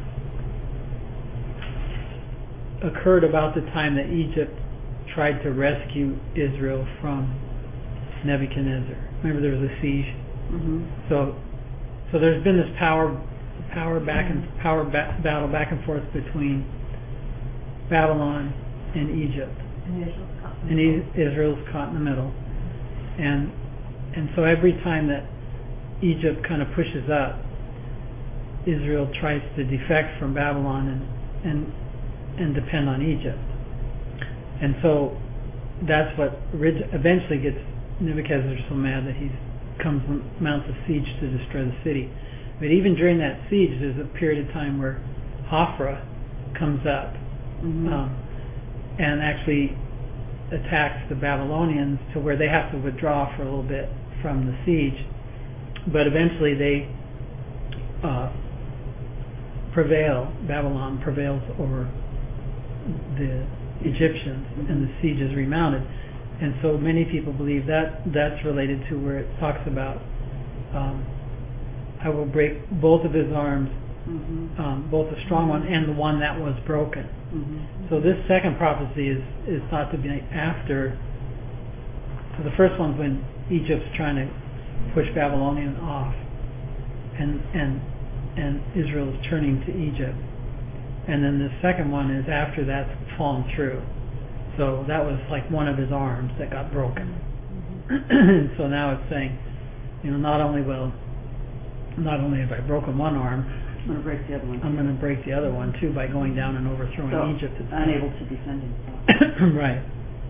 Speaker 1: occurred about the time that Egypt tried to rescue Israel from Nebuchadnezzar. Remember, there was a siege.
Speaker 2: Mhm.
Speaker 1: So, so there's been this power, power back and power ba- battle back and forth between Babylon and Egypt,
Speaker 4: And Israel's caught in the
Speaker 1: and
Speaker 4: middle.
Speaker 1: E- Israel's caught in the middle. And and so every time that Egypt kind of pushes up, Israel tries to defect from Babylon and and and depend on Egypt. And so that's what orig- eventually gets Nebuchadnezzar so mad that he comes and mounts a siege to destroy the city. But even during that siege, there's a period of time where Hophra comes up
Speaker 2: Mhm.
Speaker 1: um, and actually attacks the Babylonians to where they have to withdraw for a little bit from the siege. But eventually they uh, prevail. Babylon prevails over the Egyptians, and the siege is remounted. And so many people believe that that's related to where it talks about, um, I will break both of his arms,
Speaker 2: Mhm.
Speaker 1: um, both the strong one and the one that was broken.
Speaker 2: Mhm.
Speaker 1: So this second prophecy is, is thought to be after. So the first one's when Egypt's trying to push Babylonian off, and and and Israel's turning to Egypt. And then the second one is after that's fallen through. So that was like one of his arms that got broken. Mm-hmm. So now it's saying, you know, not only will, not only have I broken one arm,
Speaker 2: I'm going to break the other one.
Speaker 1: I'm going to break the other one too by going down and overthrowing
Speaker 2: so,
Speaker 1: Egypt. It's
Speaker 2: unable to defend himself.
Speaker 1: Right.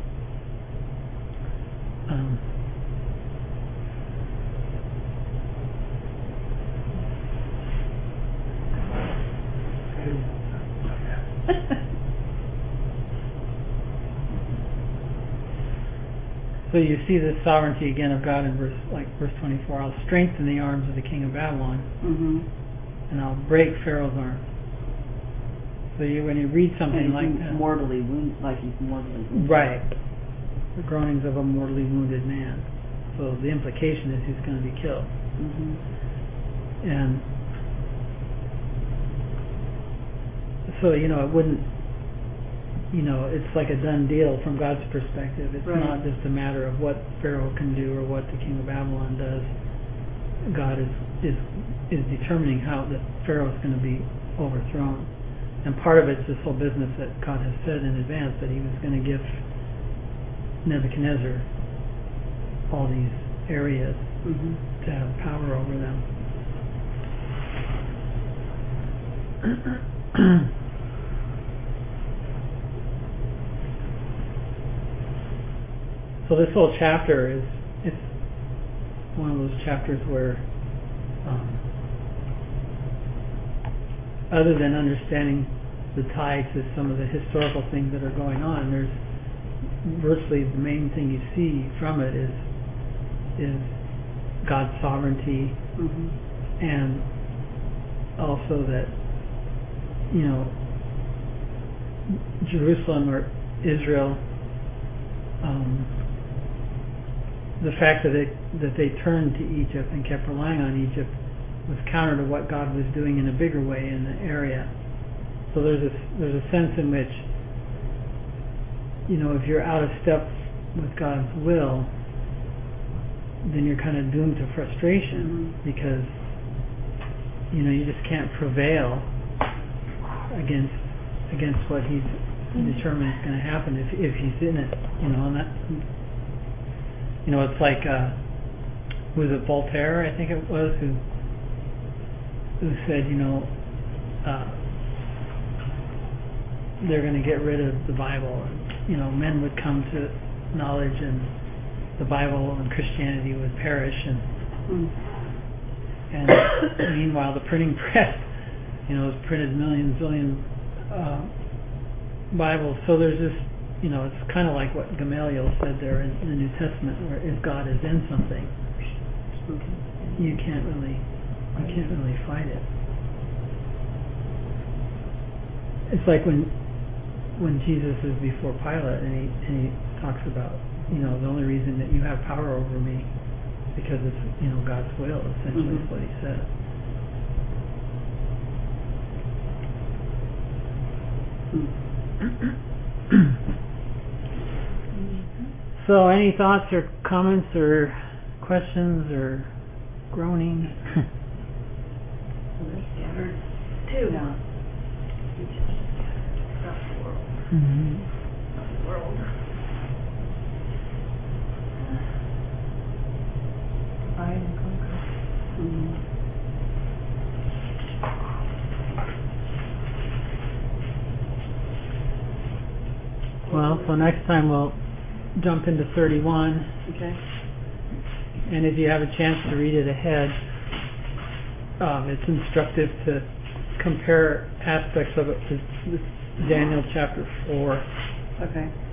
Speaker 1: Um, So you see the sovereignty again of God in verse like verse twenty-four. I'll strengthen the arms of the king of Babylon,
Speaker 2: Mhm.
Speaker 1: and I'll break Pharaoh's arms. So you, when you read something
Speaker 2: And
Speaker 1: like
Speaker 2: he's
Speaker 1: that,
Speaker 2: mortally wounded, like he's mortally wounded.
Speaker 1: right, the groanings of a mortally wounded man. So the implication is he's going to be killed,
Speaker 2: Mhm.
Speaker 1: and so you know it wouldn't. You know, it's like a done deal from God's perspective. It's
Speaker 2: Right.
Speaker 1: not just a matter of what Pharaoh can do or what the king of Babylon does. God is is is determining how the Pharaoh is going to be overthrown, and part of it's this whole business that God has said in advance that He was going to give Nebuchadnezzar all these areas
Speaker 2: Mhm.
Speaker 1: to have power over them. So this whole chapter is it's one of those chapters where um, other than understanding the tie to some of the historical things that are going on, there's virtually the main thing you see from it is is God's sovereignty,
Speaker 2: Mhm.
Speaker 1: and also that you know Jerusalem or Israel, um, the fact that they that they turned to Egypt and kept relying on Egypt was counter to what God was doing in a bigger way in the area. So there's a there's a sense in which, you know, if you're out of step with God's will, then you're kind of doomed to frustration,
Speaker 2: Mhm.
Speaker 1: because you know you just can't prevail against against what He's determined is going to happen if if He's in it. You know, and that you know it's like uh, was it Voltaire, I think it was, who who said, you know, uh, they're going to get rid of the Bible, and you know men would come to knowledge, and the Bible and Christianity would perish, and
Speaker 2: Mhm.
Speaker 1: and meanwhile the printing press, you know, has printed millions, billion uh, Bibles. So there's this, you know, it's kind of like what Gamaliel said there in the New Testament, where if God is in something, you can't really, you can't really fight it. It's like when when Jesus is before Pilate, and he and he talks about, you know, the only reason that you have power over me is because it's, you know, God's will. Essentially,
Speaker 2: Mhm.
Speaker 1: is what he said. So, any thoughts or comments or questions or groaning?
Speaker 4: They're scattered too.
Speaker 2: Yeah.
Speaker 4: Across the world.
Speaker 1: Mm-hmm.
Speaker 4: The world. Divide and conquer.
Speaker 2: Mhm.
Speaker 1: Well, so next time we'll jump into thirty-one,
Speaker 2: Okay.
Speaker 1: and if you have a chance to read it ahead, um, it's instructive to compare aspects of it to Daniel chapter four.
Speaker 2: Okay.